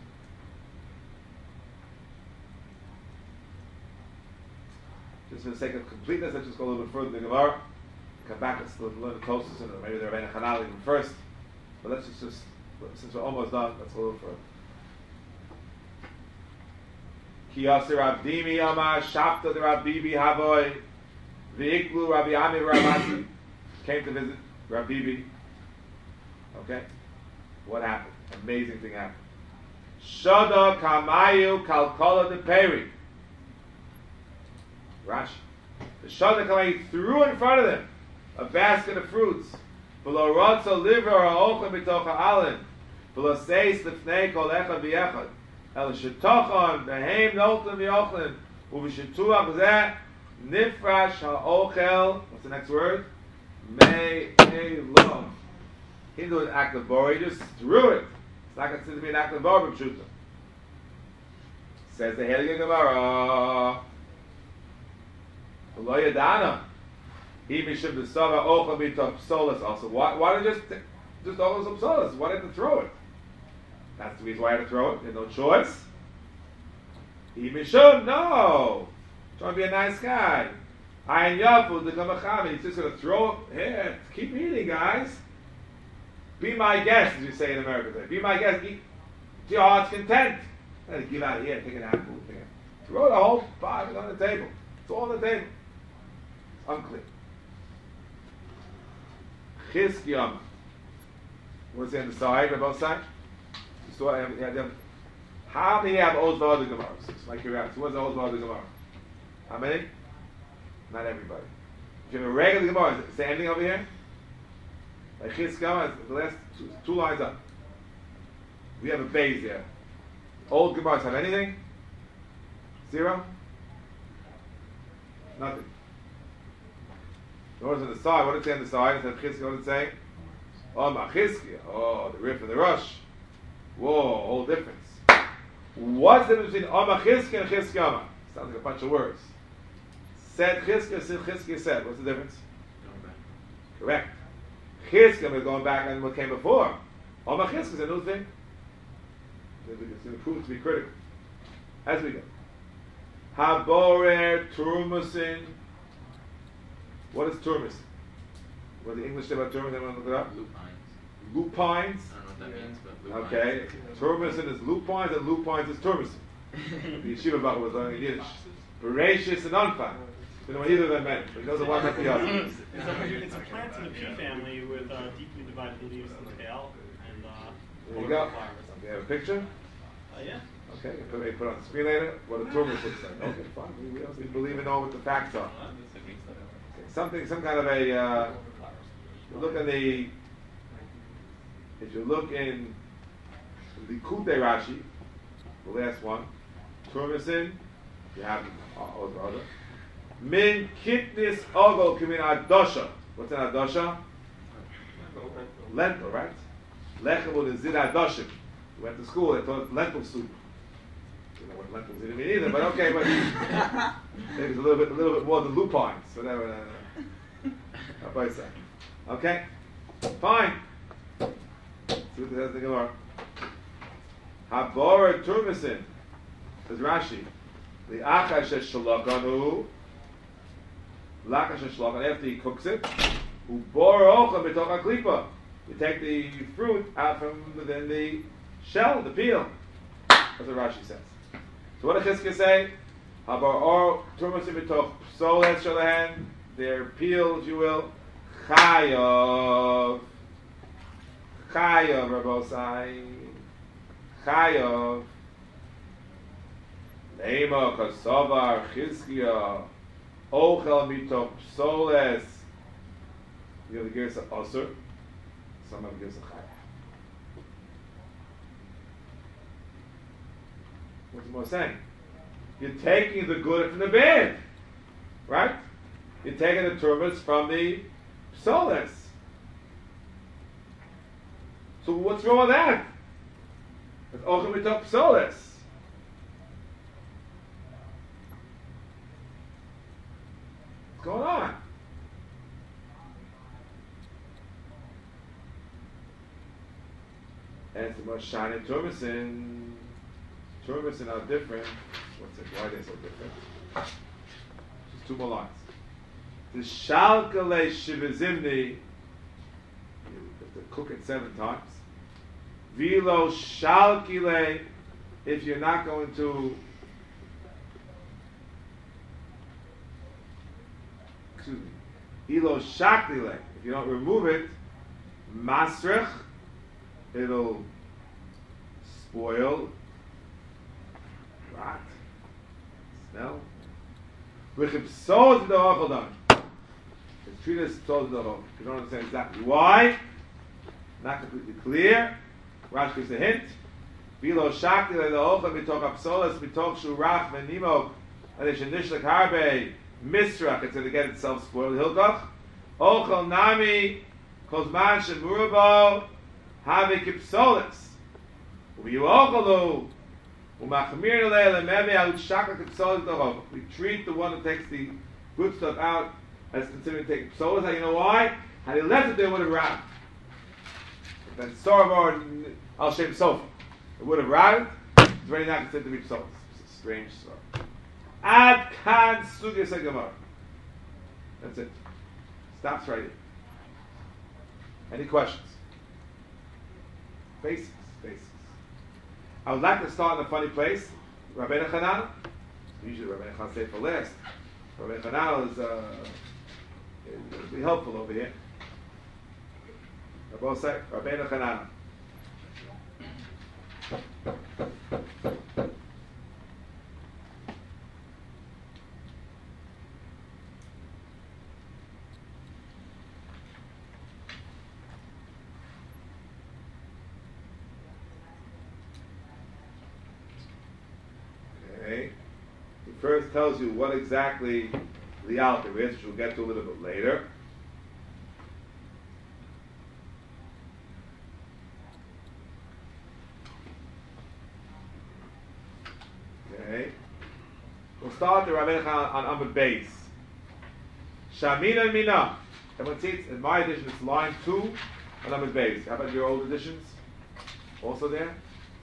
Just for the sake of completeness, let's just go a little bit further in the Gemara. Come back, let's learn the closest, and maybe the Rebbeinu Chanal even first. But let's just, just, since we're almost done, let's go a little further. Ki Yasir Abdimi Amar Shapta the Rabbibi Havoy V'iklu Rabbi Amir Rabbi came to visit Rabbibi. Okay? What happened? Amazing thing happened. Shoda Kamayu Kalkola de Peri. Rashi. The Shoda Kamayu threw in front of them a basket of fruits. V'lo rotzo liver ha'ocha b'tocha alin. V'lo seis lifnei kol echad v'yechad. El shetochon behem nolten v'yochlin. U'v'shetuach zeh nifrash ha'ochel. What's the next word? Me'elom. He didn't do an act of bor, he just threw it. It's not considered to be an act of bor, but pshuta. Says the Heilige Gemara. Lo yadana. He mishum b'sava ochel b'tov psolas also. Why, why did just just all those psolas? Why didn't they throw it? That's the reason why I had to throw it. There's no choice. He mishum, no. Trying to be a nice guy. Ayin yafu the kamachami. He's just going to throw it. Here, keep eating, guys. Be my guest, as we say in America today. Be my guest. Eat to your heart's content. And get out of here, take an apple. Take it. Throw the whole bag on the table. It's all on the table. It's unclear. Chizkiyama. What's on the side, on both sides? You saw, you have, you have, how many have Oz V'Od Gemaras? It's my curiosity. What's Oz V'Od Gemara? How many? Not everybody. If you have a regular Gemara, is there anything over here? Like Chizkiyama, the last two, two lines up. We have a base here. Old Gemaras have anything? Zero? Nothing. Notice on the side, what did it say on the side? It said Chizkiyah, what did it say? Oh, Machizkiyah. Oh, the riff and the rush. Whoa, whole difference. What's the difference between Oh, Machizkiyah and Chizkiyah? Sounds like a bunch of words. Said Chizkiyah, said Chizkiyah said. What's the difference? Going back. Correct. Chizkiyah is going back on what came before. Oh, Machizkiyah is a new thing. It's going to prove to be critical. As we go. Haborer Turmusin. What is Turmusin? What the English say about Turmusin? Anyone look it up? Lupines. Lupines. I don't know what that means, but lupines. Okay. Turmusin is lupines and lupines is Turmusin. The Yeshiva Bach was learning Yiddish. Voracious and unfun. You know what either of them meant. He knows the one meant the other. It's a, it's a plant in the pea family with uh, deeply divided leaves and tail, and uh, There you colorful go. flowers. You have a picture? Uh, yeah. Okay, you put, you put it on the screen later. What a turmeric looks like. Okay, fine. We, we also believe in all what the facts are. Okay, something, some kind of a. Uh, you look in the. If you look in the Likutei Rashi, the last one, Turmesin, you have uh, other. Min kitnis ogol kimin adosha. What's an adosha? Lentil, right? Lechem with a zid adoshim. You went to school, they taught lentil soup. You know what lentils didn't mean either, but okay, but maybe it's a little bit, a little bit more than lupines, whatever. Uh, okay, fine. See what the hell's the Gemara. Habor turmisin, says Rashi. The achash shalakanu, lakash shalakanu. After he cooks it, ubor ocham b'toch haklipa. You take the fruit out from within the shell, the peel. That's what Rashi says. So what does Chizkiah say? Habar or turmisin b'toch psoles shalahan. Their peel, if you will, chayav. Chayav, Rabosai. Chayav. Neima kasavar Chizkiah. Ochel mitoch psoles. You have the gears of Osir. Some of the gears of Chayav. What's the more saying? You're taking the good from the bad. Right? You're taking the turbans from the psoles. So what's wrong with that? It's ochel mitoch psoles. What's going on? And it's the most shiny turmicin. Turmicin are different. What's it? Why are they so different? Just two more lines. The shalkale shivizimni, you have to cook it seven times. Vilo shalkile, if you're not going to, excuse me, ilo shaklile, if you don't remove it, masrech, it'll spoil, rot, smell. V'chipsod v'do'achodan. The treatise told the whole. You don't understand exactly why. Not completely clear. Rashi gives a hint. Bilo shakti le'ocha mitoch apsolas mitoch shurach v'nimo adeshen nishlek harbe misrach. It's going to get itself spoiled. Hilkoch. Ochel nami kozman shemurabo have kipsolas. U'yu ochelu u'machmir le'lemeve out shakla kipsolas do'ocha. We treat the one that takes the good stuff out as considering taking psolas. How you know why? Had he left it there, it would have rotted. Then Sarvar Al Shem Sofa. It would have rotted. It's very not considered to be psolas. It's a strange story. Ad Kan Sugya Segamar. That's it. Stops right here. Any questions? Basics. Basics. I would like to start in a funny place. Rabbeinu Chananel. Usually Rabbeinu Chananel say for last. Rabbeinu Chananel is uh, it'll be helpful over here. Rabbeinu say, Rabbeinu Chananel. Okay. He first tells you what exactly the altar is, which we'll get to a little bit later. Okay. We'll start the Rabbeinu Chananel on Amud Beis. Shamina Mina. Everyone sees in my edition it's line two on Amud Beis. How about your old editions? Also there?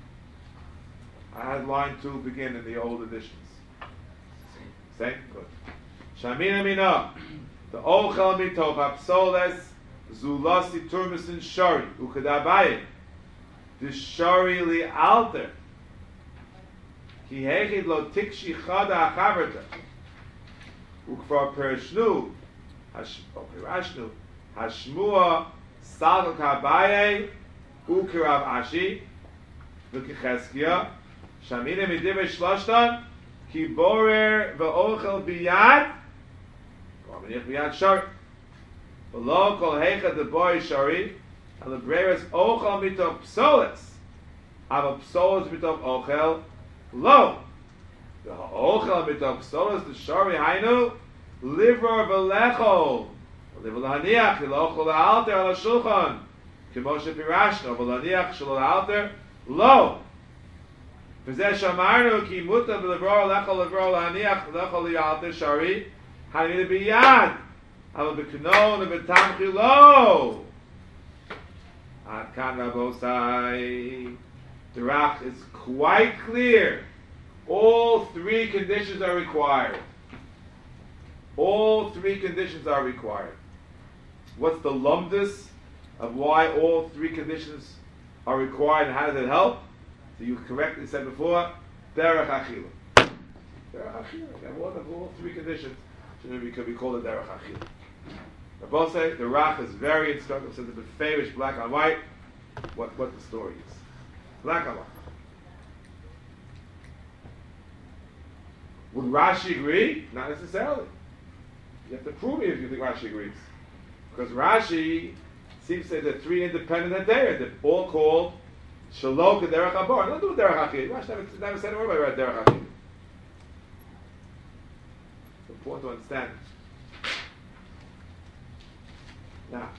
I had line two begin in the old editions. Same? Good. Shamina Mina. The Ochel Mitoch Apsoles Zulasi Turmisin Shari Ukadabaye. The Shari Li Alter. Ki Hechid Lo Tikshi Chada Achaverta. Ukfar Perishnu, Perashnu, Hashmua, Salgal Kabaye, Ukirav Ashi, V'Kicheskia, Shamina Midive Shloshtan, Ki Borer V'Ochel Biyad, V'Amenich Biyad Shar, V'Lo Kol Heicha De Boy Shari, and the Breres Ochel Mitov Psolis, Ava Psolis Mitov Ochel, Lo, the Ochel Mitov Psolis, the Shari Hainu, Livra V'Lecho, Livra L'Haniach, L'Ochel L'Alter Al HaShulchan, Kimoshe Pirashno, V'L'Haniach Shul L'Alter, Lo, V'Zeh Shamarnu, Ki Muta V'Livra L'Echo Livra L'Haniach, L'Ochel L'Alter Shari, Hainu B'Yad, Ava B'Knon, V'Tamchi Lo, Ad Kan Rabosai. The Rach is quite clear. All three conditions are required. All three conditions are required. What's the lumdus of why all three conditions are required and how does it help? So you correctly said before, Derech Achila. Derech Achila. You have all, all three conditions. So maybe could be called a Derech Achila. Rabosai, the Rach is very instructive, since it's been famished black and white, what, what the story is. Black and white. Would Rashi agree? Not necessarily. You have to prove me if you think Rashi agrees. Because Rashi seems to say there are three independent Adayah. They're all called Shalok and Derech Habar. Don't do Derech Achil. Rashi never, never said a word about Derech Achil. It's important to understand. Now,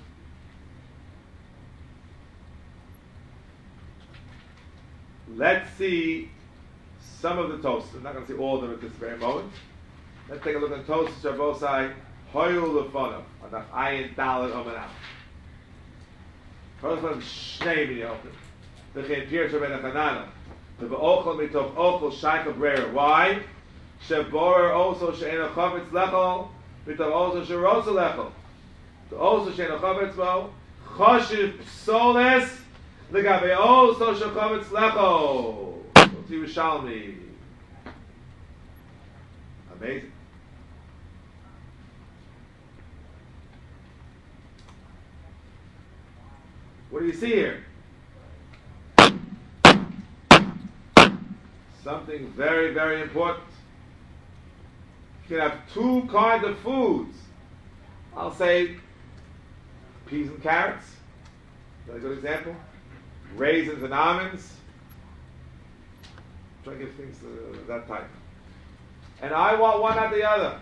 let's see some of the toasts. I'm not going to see all of them at this very moment. Let's take a look at the toasts. Shabosai Hoyul Lefonav on the Ayin Dalet Omanam. First one, Shnei B'Yochel. The Chayir Shabbat Chanana. The B'Ochel Mitov Ochel Shaykha Breyer. Why? Sheborer also She'ena Chavetz Lechol. Mitov also She'rosa Lechol. The also She'ena Chavetz Bo. Choshev Psoles. Legabe also She'chavetz Lechol. Yerushalmi. Amazing. What do you see here? Something very, very important. You can have two kinds of foods. I'll say peas and carrots. Is that a good example? Raisins and almonds. Try to give things uh, that type. And I want one or the other.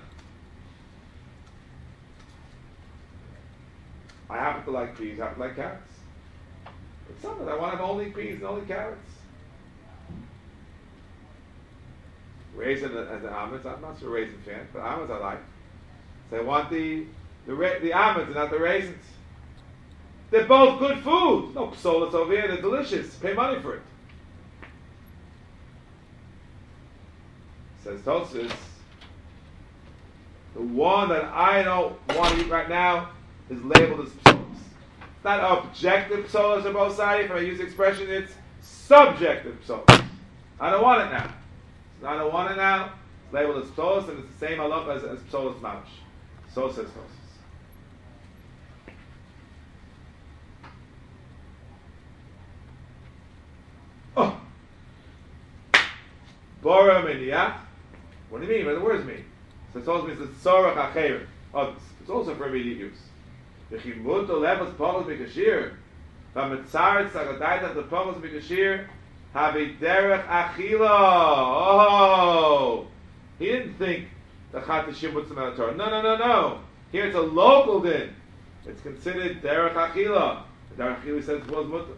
I happen to like peas, I happen to like carrots. But sometimes I want to have only peas and only carrots. Raisin and the almonds, I'm not sure a raisin fan, but almonds I like. So I want the the, ra- the almonds and not the raisins. They're both good food. No psolas over here, they're delicious. Pay money for it. Says Tosfos, the one that I don't want to eat right now is labeled as psolas. It's not objective psolas on both sides. If I use the expression, it's subjective psolas. I don't want it now. So I don't want it now. It's labeled as psolas, and it's the same halacha as, as psolas mamash. So says Tosfos. Oh, Bora Miniyat. What do you mean? What do the words mean? So it also means the tzorach acher. Oh, it's also for immediate use. V'chimut olevos pachos mikashir. V'ametzaretz agadayta the pachos mikashir. Habi derech achila. Oh, he didn't think the chatishim puts them out of Torah. No, no, no, no. Here it's a local din. It's considered derech achila. Derech achila says it was mutter.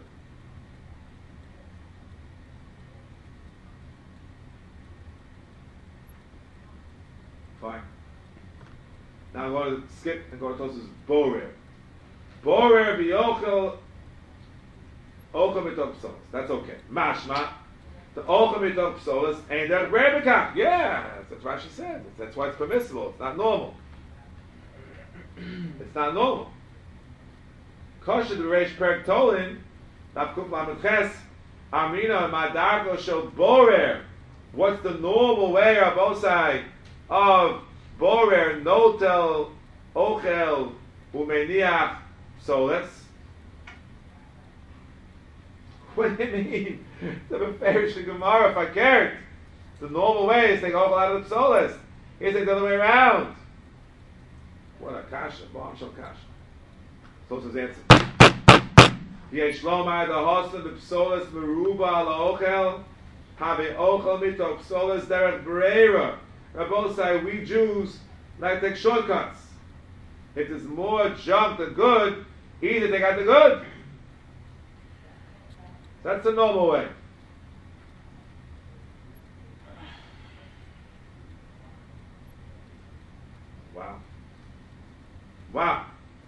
Fine. Now I'm going to skip and go to Tosfos Borer. Borer b'yochel ochel mitov psolas. That's okay. Mashma. The ochel mitov psolas ain't that rebekah. Yeah, that's what Rashi said. That's why it's permissible. It's not normal. It's not normal. Kosher the Reish Perek Tolin. Daf Kuf Lamed Ches. Amrina Madarko Shel Borer. What's the normal way of Osai of Borer notel ochel umeniach soles. What do you mean? The Beferish the Gemara, if I cared. The normal way is take ochel out of the soles. Here's the other way around. What a kasha, bombshell kasha. So it's his answer. Yesh lomar the hosen the psolas meruba ala ochel have ochel mito psolas derech breira. Rabbi say we Jews like to take shortcuts. If there's more junk than good, either they got the good. That's the normal way. Wow. Wow.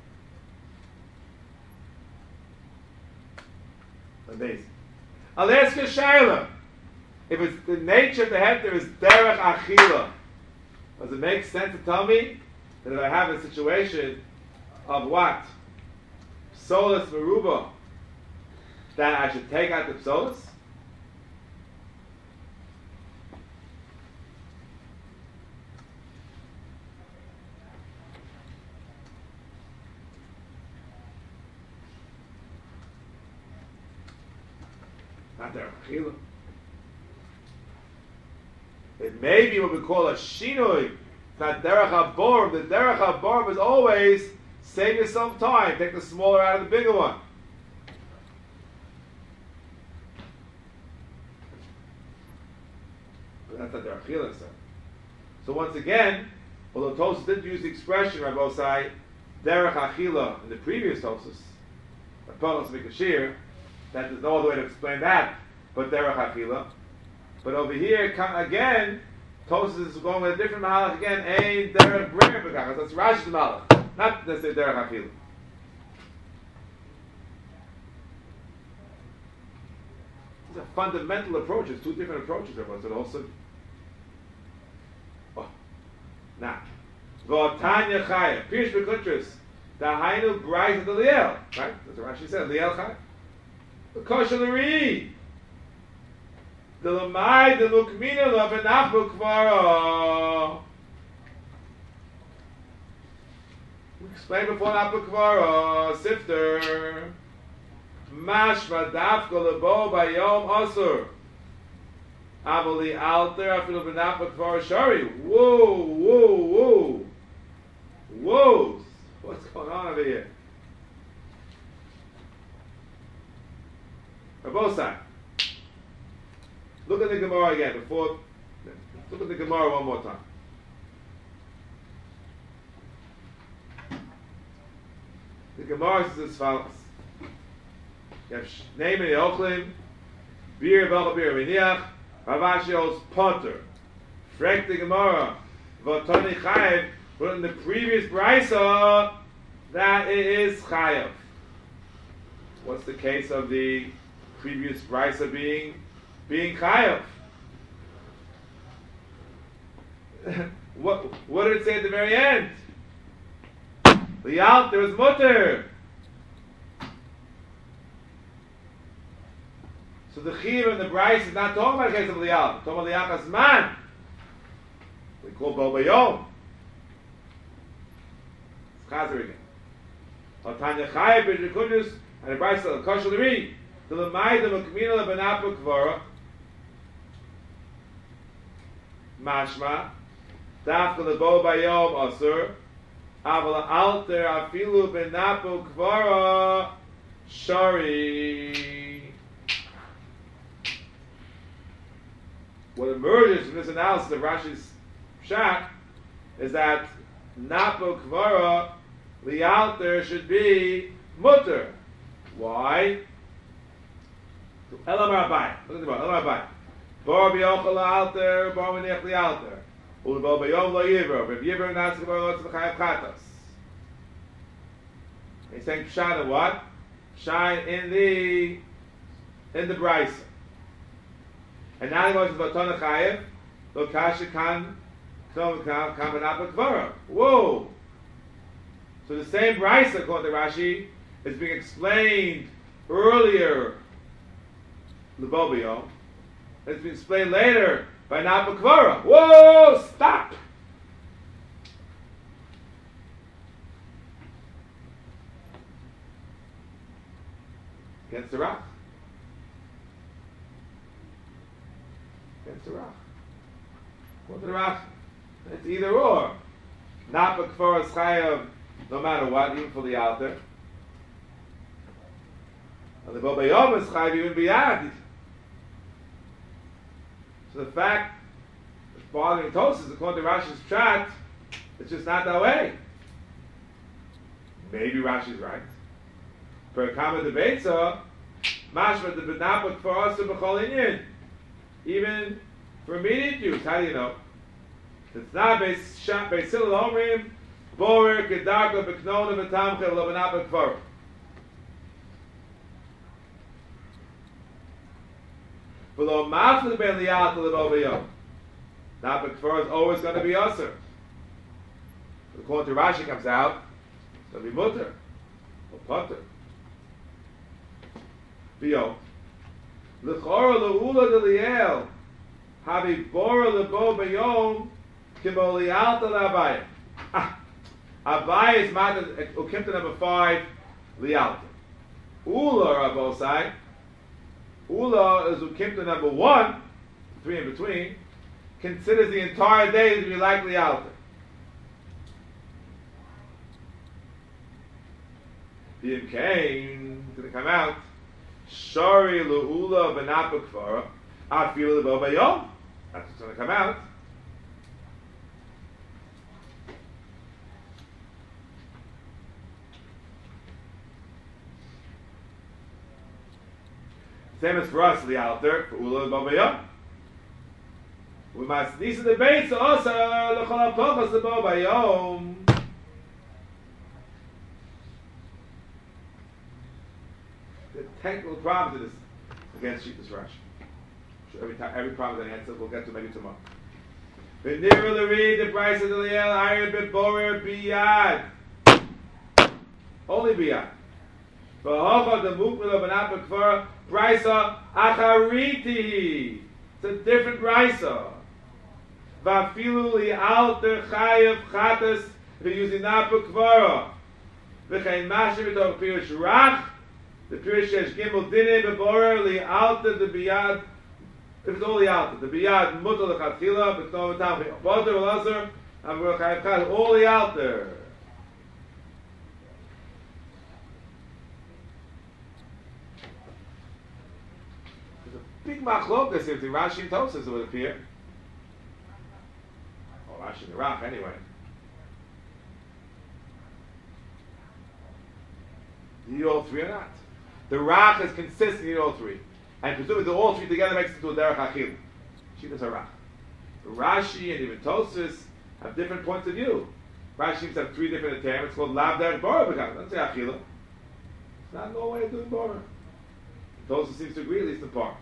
Amazing. I'll ask you, Shaila, if it's the nature of the head, there is derech achila. Does it make sense to tell me that if I have a situation of what? Psolas meruba, that I should take out the psolas? Not derech achila. It may be what we call a shinoi. It's not derech haborm. The derech haborm is always save yourself time. Take the smaller out of the bigger one. But that's not derech achila, sir. So once again, although Tosfos didn't use the expression, Rabbi Osai, derech achila in the previous Tosfos, Apollos Mikashir, that there's no other way to explain that, but derech achila. But over here, again, Tosfos is going with a different mahalach again. Ein derech brer b'kachas. That's Rashi's mahalach, not necessarily derech achila. These are fundamental approaches, two different approaches. Everyone said also. Oh, now, v'otanya chaya pirush b'kutris dahainu b'rais the liel. Right, that's what Rashi said. Liel chaya. The kosher the reed. The lamai the lukmina la benachu kvara. We explained before nachu kvara sifter. Mashma dafka lebo bayom asur. Avoli alter afilu benachu kvara shari. Whoa, whoa, whoa, whoa! What's going on over here? On both sides. Look at the Gemara again before. Look at the Gemara one more time. The Gemara says as follows: You have name in the Ochlim, beer, velcha, beer, miniach. Ravashi holds Potter. Frek the Gemara, v'otani chayev. But in the previous brisa, that it is chayev. What's the case of the previous brisa being? Being chayav. what what did it say at the very end? Lial, there was mutter. So the chiyuv and the brayis is not talking about the case of lial. It's talking about liachas man. We call bo bayom. It's chazer again. Atanya chayav b'shekudus and the brayis al kosher l'ri. The l'mayda l'kmina l'benapu kvara. Mashma, dafka lebo bayom asur, aval alter afilu benapu kvara shari. What emerges from this analysis of Rashi's pshat is that napu kvara lialter should be mutter. Why? Elamar Abai. Look at the bar. Elamar Abai. Bar b'yochel alter, bar v'nech li alter. U'bo b'yom lo yivro. If yivro nas k'bar lo tzv'chayav chatos. He's saying pshat in what? Pshat in the in the brisa. And now he goes to v'tona chayav. Lo kasha kan kan kan benapa kvara. Whoa! So the same brisa, according to Rashi, is being explained earlier. L'bo b'yom. It's been explained later by Napa Kvara. Whoa! Stop! against the Rach. Against the Rach. What the Rach? It's either or. Not b'kfar chayav, no matter what, even for the altar. And the Bo Bayom is chayav even beyond. So the fact that bothering Tosas, according to Rashi's chat, it's just not that way. Maybe Rashi's right. For a common debate, so mashma the benapik for us to b'chol inyan, even for immediate use. How do you know? It's not based based on omrim borer kedarka b'knona v'tamche lo benapik for. Below mafle ben liyat l'bovayo. Napik for is always going to be usher. According to Rashi comes out, it's going to be mutter or putter. V'yo. L'chora l'ula d'liel havi bora l'bo b'yom kimo li'alta l'abaya. Abaya is matter, ukimta number five, li'alta. Ula rabosai. Ula is ukimta number one, three in between, considers the entire day to be like li'alta. The Imkain, going to come out, Shari Lu'ula Benapa Kfara, Afilu Lebo Bayom. That's what's going to come out. Same as for us, the altar, for Ula Lebo Bayom. We must, these are the debates also, L'chol HaPochas Lebo Bayom. Technical problems in this against Shittas Rashi. So every time, every problem is an answer. We'll get to maybe tomorrow. V'nira l'read the price of the liel higher b'borer biyad. Only biyad. V'hocha the mukmil of an apokfar brisa achariti. It's a different brisa. V'afilu li'alter chayev chatas v'using apokfara. V'chein masher v'tov pirush rach. The Pirish says Gimel Dinei Beborer Li Alta the Biyad. If it's only Alta, the Biyad Mutal the Chatchila, but no Tam Boter Lazar and V'Chayev Chad all the Alta. There's a big machlokas here between Rashi and Tosas. It would appear. Oh, Rashi and the Rach anyway. Do you all three or not? The Rach is consistent in all three. And presumably the all three together makes it to a Derech Achil. Shittas HaRach. Rashi and even Tosfos have different points of view. Rashi seems to have three different terms. It's called Lav Derech Bora B'Kam. Don't say Achila. It's not no way of doing Bora. Tosfos seems to agree at least in part.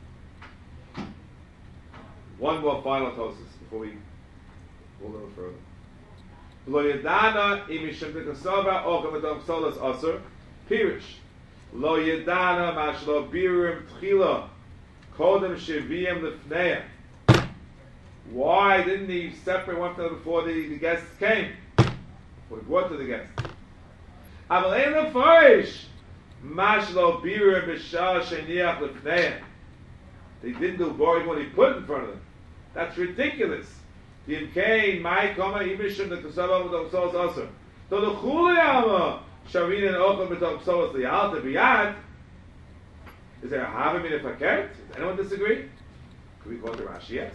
One more final Tosfos before we go a little further. Lo Yedana Imishim Tekasova Ochem Adom Solas Asur Pirish. Lo yedana mashlo birim tchila kodem sheviyem lefneya. Why didn't he separate one from the other before the, the guests came? Before he brought to the guests. Aval ein lefarish mashlo birim b'shah sheniach lefneya. They didn't do boring when he put it in front of them. That's ridiculous. The imkain my koma imishim the kusava with the solas asur. So the chuleyama. Shavin and Ochel b'tok psolos li'alta b'yad. Is there a havim in a fakert? Does anyone disagree? Could we call it Rashi? Yes.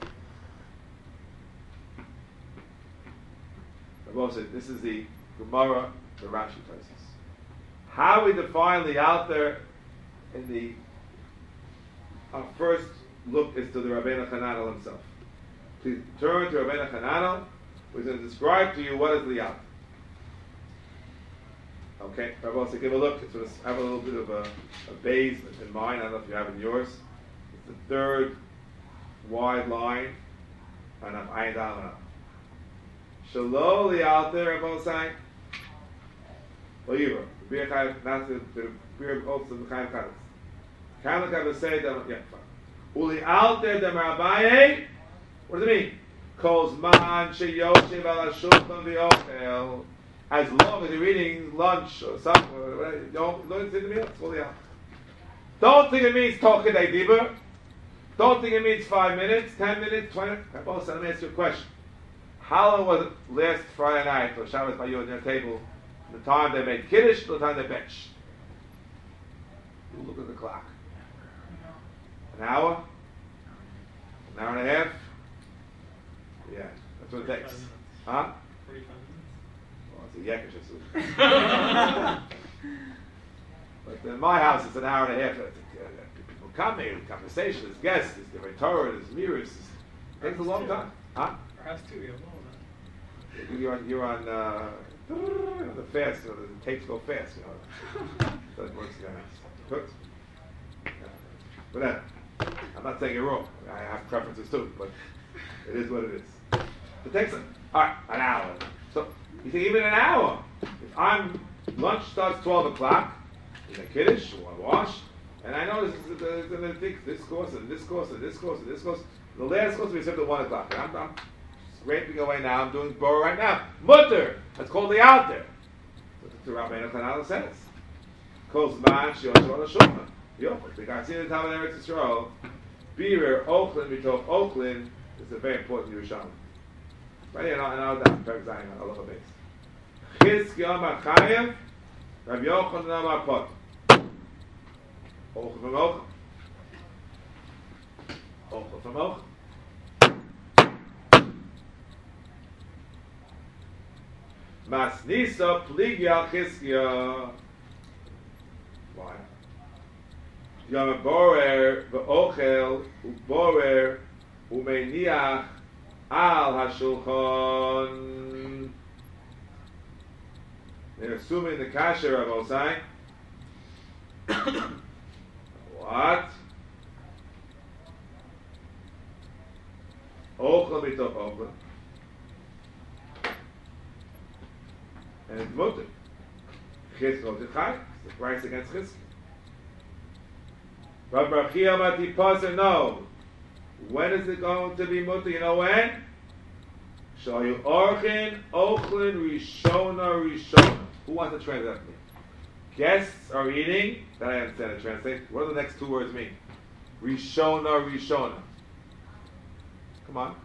Rabbi said this is the Gemara, the Rashi places. How we define the altar in the our first look is to the Rabbeinu Chananel himself. Please turn to Rabbeinu Chananel, who's going to describe to you what is the altar. Okay, Rabbi also give a look. Sort of have a little bit of a, a base in mine. I don't know if you have in yours. It's the third wide line, and I'm ayin down. Shalom li'alter Rabbi saying, Oyiva. The beer chayv, not the the beer also the chayv kadas. Kamak have say that yeah fine. Uli alter the Marabaye. What does it mean? Kol zman sheyoshev al hashulchan v'ochel. As long as you're eating lunch or something, or whatever, you don't, don't sit in the meal, it's fully out. Don't think it means talking a diva. Don't think it means five minutes, ten minutes, twenty. Also, let me ask you a question. How long was it last Friday night or Shabbos by you on your table? The time they made kiddush, the time they benched. You look at the clock. An hour? An hour and a half? Yeah, that's what it takes. Huh? Well, it's a Yekish. But in my house, it's an hour and a half. People come here, conversation, there's guests, there's different Torah, there's mirrors. It takes a long time. Huh? Perhaps too, you have all of that. You're on, you're on uh, the fast, you know, the tapes go fast, you know. So it works together. Good? Yeah. Whatever. I'm not saying you're wrong. I have preferences too, but it is what it is. It takes, a, all right, an hour. So, you think even an hour. If I'm, lunch starts twelve o'clock, in a kiddush, or a wash, and I know this is going to take this course, and this course, and this course, and this course. The last course we said at one o'clock. And I'm, I'm scraping away now, I'm doing Bor right now. Mutter! That's called the out there. That's what the Rabbeinu Chanal says. Calls man, Shion Shol HaShulchan. Yofet. The guy seen the time in Eretz Yisrael. Beer, Oakland, we talk Oakland, is a very important Yerushalayim. Right here, and I'll down, Perk Zion, Allah HaBeis. Chizki Amar Chayev, Rav Yochanan Amar Pot. Oakland from Oakland. Oakland from Oakland. Masnisa Pligya Chizkiya. Why? Yom Borer v'Ochel u'Borer u'Meiniach al HaShulchan. They're assuming the kasher of Osai. What? Ochel mitoch ochel. And it's mutter. Chizkot is chai. It's the price against Chizkot. Rabbi Rachia Mati Paser, no. When is it going to be mutter? You know when? Shayu Orchin Ochlin Rishona Rishona. Who wants to translate that to me? Guests are eating. That I understand the translate. What do the next two words mean? Rishona Rishona. Come on.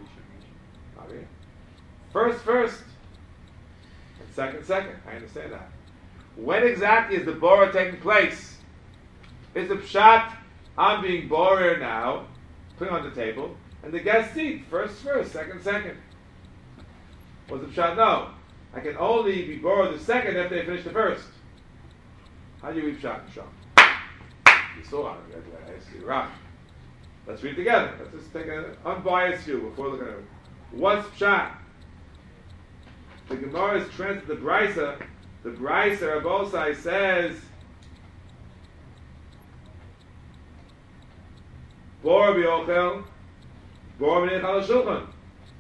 First, first. And second, second. I understand that. When exactly is the Bora taking place? Is the Pshat, I'm being bored now, putting on the table, and the guests eat. First, first, second, second. Was the Pshat? No. I can only be bored the second after they finish the first. How do you read Pshat and Shah? You saw it. You're right. Let's read together. Let's just take an unbiased view before looking at it. What's Pshat? The Gemara is translated the Brisa. The Brisa, Rabosai says, Bor b'yochel, bor b'nich al shulchan.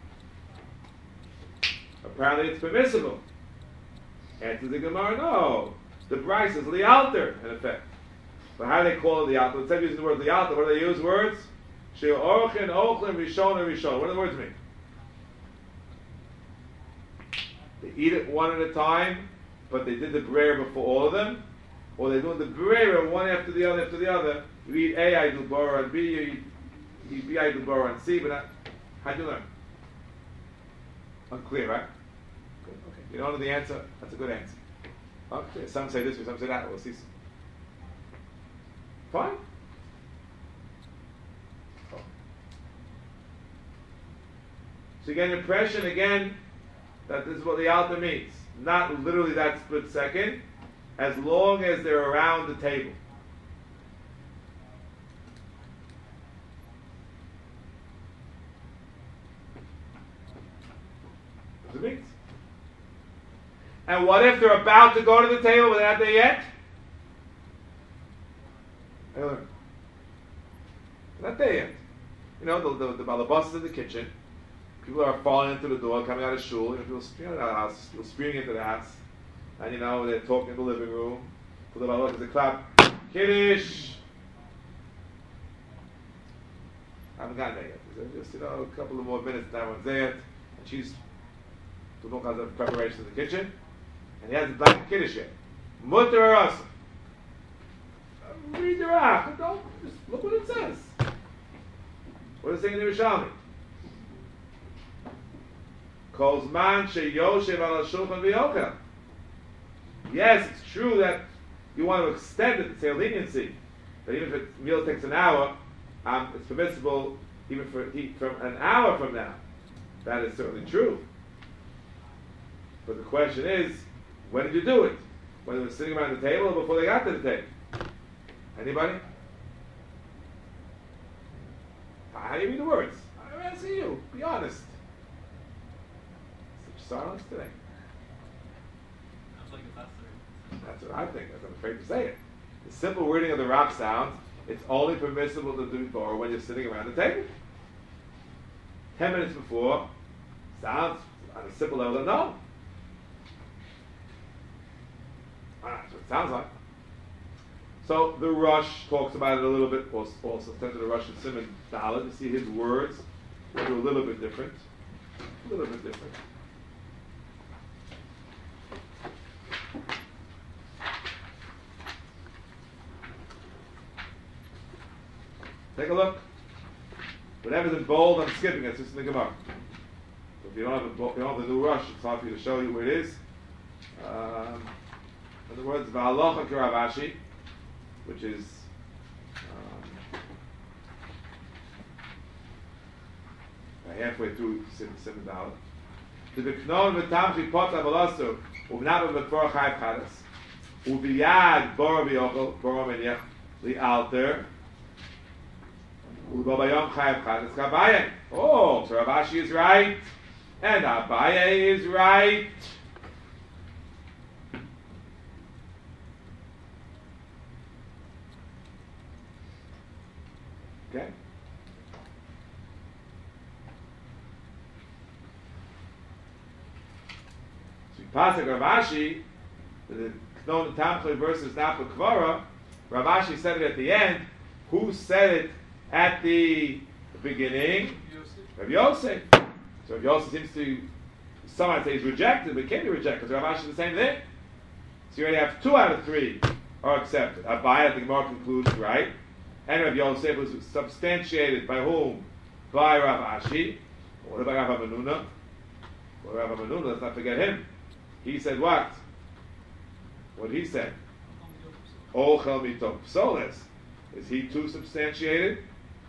Apparently it's permissible. Answers the Gemara, no. The Brisa is lialter, in effect. But how do they call it lialter? Instead of using the word lialter, what do they use words? Sheo orchen, ochlin, rishon, and rishon. What do the words mean? They eat it one at a time, but they did the brayer before all of them, or they're doing the brayer one after the other after the other. You eat A, I do Bora, and B, you eat, you eat B, I do Bora, and C, but not, how'd you learn? Unclear, right? Good, okay. You don't know the answer? That's a good answer. Okay, some say this, some say that, we'll see. Fine. Oh. So you get an impression again that this is what the altar means. Not literally that split second, as long as they're around the table. That's what it means. And what if they're about to go to the table but they're not there yet? They're not there yet. You know, the, the, the balabas is in the kitchen. People are falling into the door, coming out of shul. You know, people spewing out of the house, people spewing into the house. And you know, they're talking in the living room. So the balabas is a clap. Kiddush! I haven't gotten there yet. There's just, you know, a couple of more minutes, that one's there. And she's doing all kinds of preparations in the kitchen. And he hasn't done Kiddush yet. Mutter or asa? Read the Dirach. Don't just look what it says. What is it saying in the Yerushalmi? Calls man sheyoshev al shulchan v'yokel. Yes, it's true that you want to extend it, say a leniency, that even if a meal takes an hour, um, it's permissible even for from an hour from now. That is certainly true. But the question is, when did you do it? When they were sitting around the table or before they got to the table? Anybody? How do you read the words? I'm asking you. Be honest. Such silence today. Sounds like it's necessary. That's what I think. I'm afraid to say it. The simple wording of the rock sounds, it's only permissible to do Torah when you're sitting around the table. Ten minutes before, sounds on a simple level, no. That's what it sounds like. So the Rush talks about it a little bit, also, also sent to the Rush and Simon Dalit. You see his words are a little bit different. A little bit different. Take a look. Whatever's in bold, I'm skipping it. It's just in the Gemara. So if you don't have the, you don't have the new Rush, it's hard for you to show you where it is. Um, in the words, V'halacha k'Rav Ashi, which is um, halfway through Simon Dalet. The B'knon v'tamchi pota v'lasu u'v'naba v'kfor chayv chadas u'v'yad bora v'yochel bora menyech li'alter u'babayom chayv chadas k'Abaye. Oh, so Rav Ashi is right and Abaye is right. Okay. So we pass Rav Ashi, the Knon Tamchle versus Napa Kvara. Rav Ashi said it at the end. Who said it at the beginning? Rav Yosef. So Rav Yosef seems to, some might say he's rejected, but can't be rejected because Rav Ashi is the same thing. So you already have two out of three are accepted. Abai, I think Gemara concludes, right? And Rav Yosef was substantiated by whom? By Rav Ashi. What about Rav Menuna? Well, Rav Menuna, let's not forget him. He said what? What he said? Ochel mitov psoles. Is he too substantiated?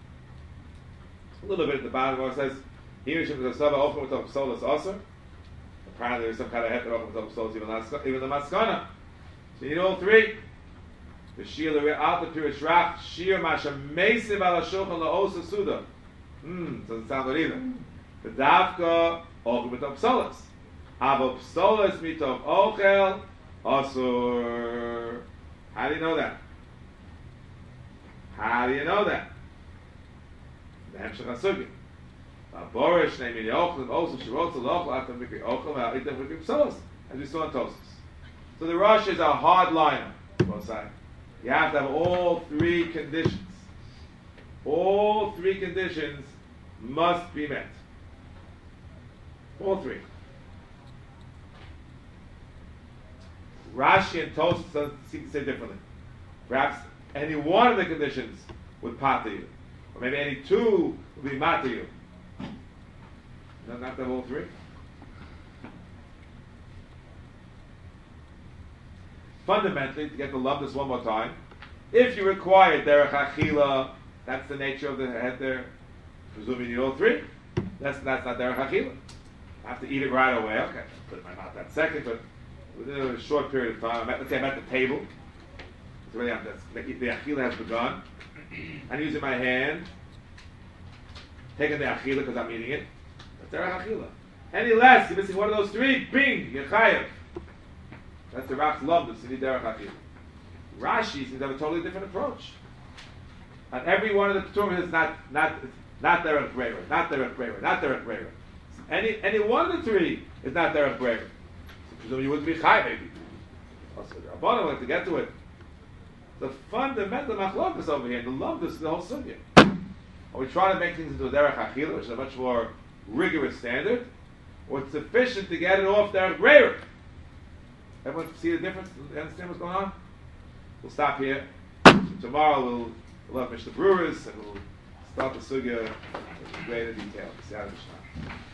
A little bit at the bottom where it says, here is ochel mitov psoles also. Apparently there's some kind of heter ochel mitov psoles, even the maskana. So you need all three. The Shir L'Re'al the Pirish Rach Shir Masha Mesiv Ala Shulchan La'osa Suda. Hmm, doesn't sound good either. The Davka Ochel Mitov Psolas. Avo Psolas Mitov Ochel Asur. How do you know that? How do you know that? The Hemshech HaSugya. Borish Ne'min Yochel also Shirot Zalochel Atam Mikri Ochel Ve'a'itam Mikri Psolas. As we saw in Tosfos. So the Rosh is a hard liner, both sides. You have to have all three conditions. All three conditions must be met. All three. Rashi and Tosfos seem to say differently. Perhaps any one of the conditions would pata you. Or maybe any two would be mata you. You don't have to have all three. Fundamentally, to get to love this one more time, if you require derech achila, that's the nature of the head there. Presuming you need all three, that's that's not derech achila. I have to eat it right away. Okay, put it in my mouth that second, but within a short period of time, I'm at, let's say I'm at the table. It's really, that's, the, the achila has begun. I'm using my hand, taking the achila because I'm eating it. That's derech achila. Any less, you're missing one of those three. Bing, you're chayav. That's the Rach's love, the Sidi Derech HaKil. Rashi seems to have a totally different approach. And every one of the Keturim is not not not Derech Breira, not Derech Breira, not Derech Breira. Any any one of the three is not Derech Breira. So presumably you wouldn't be Chai, maybe. Also, the Rabbanim like to get to it. The fundamental machlokes over here, the love is the whole sugya. Are we trying to make things into a Derech HaKil, which is a much more rigorous standard, or it's sufficient to get it off Derech Breira? Everyone see the difference? You understand what's going on? We'll stop here. So tomorrow we'll, we'll have Mishnah Brewers and we'll start the sugya in greater detail.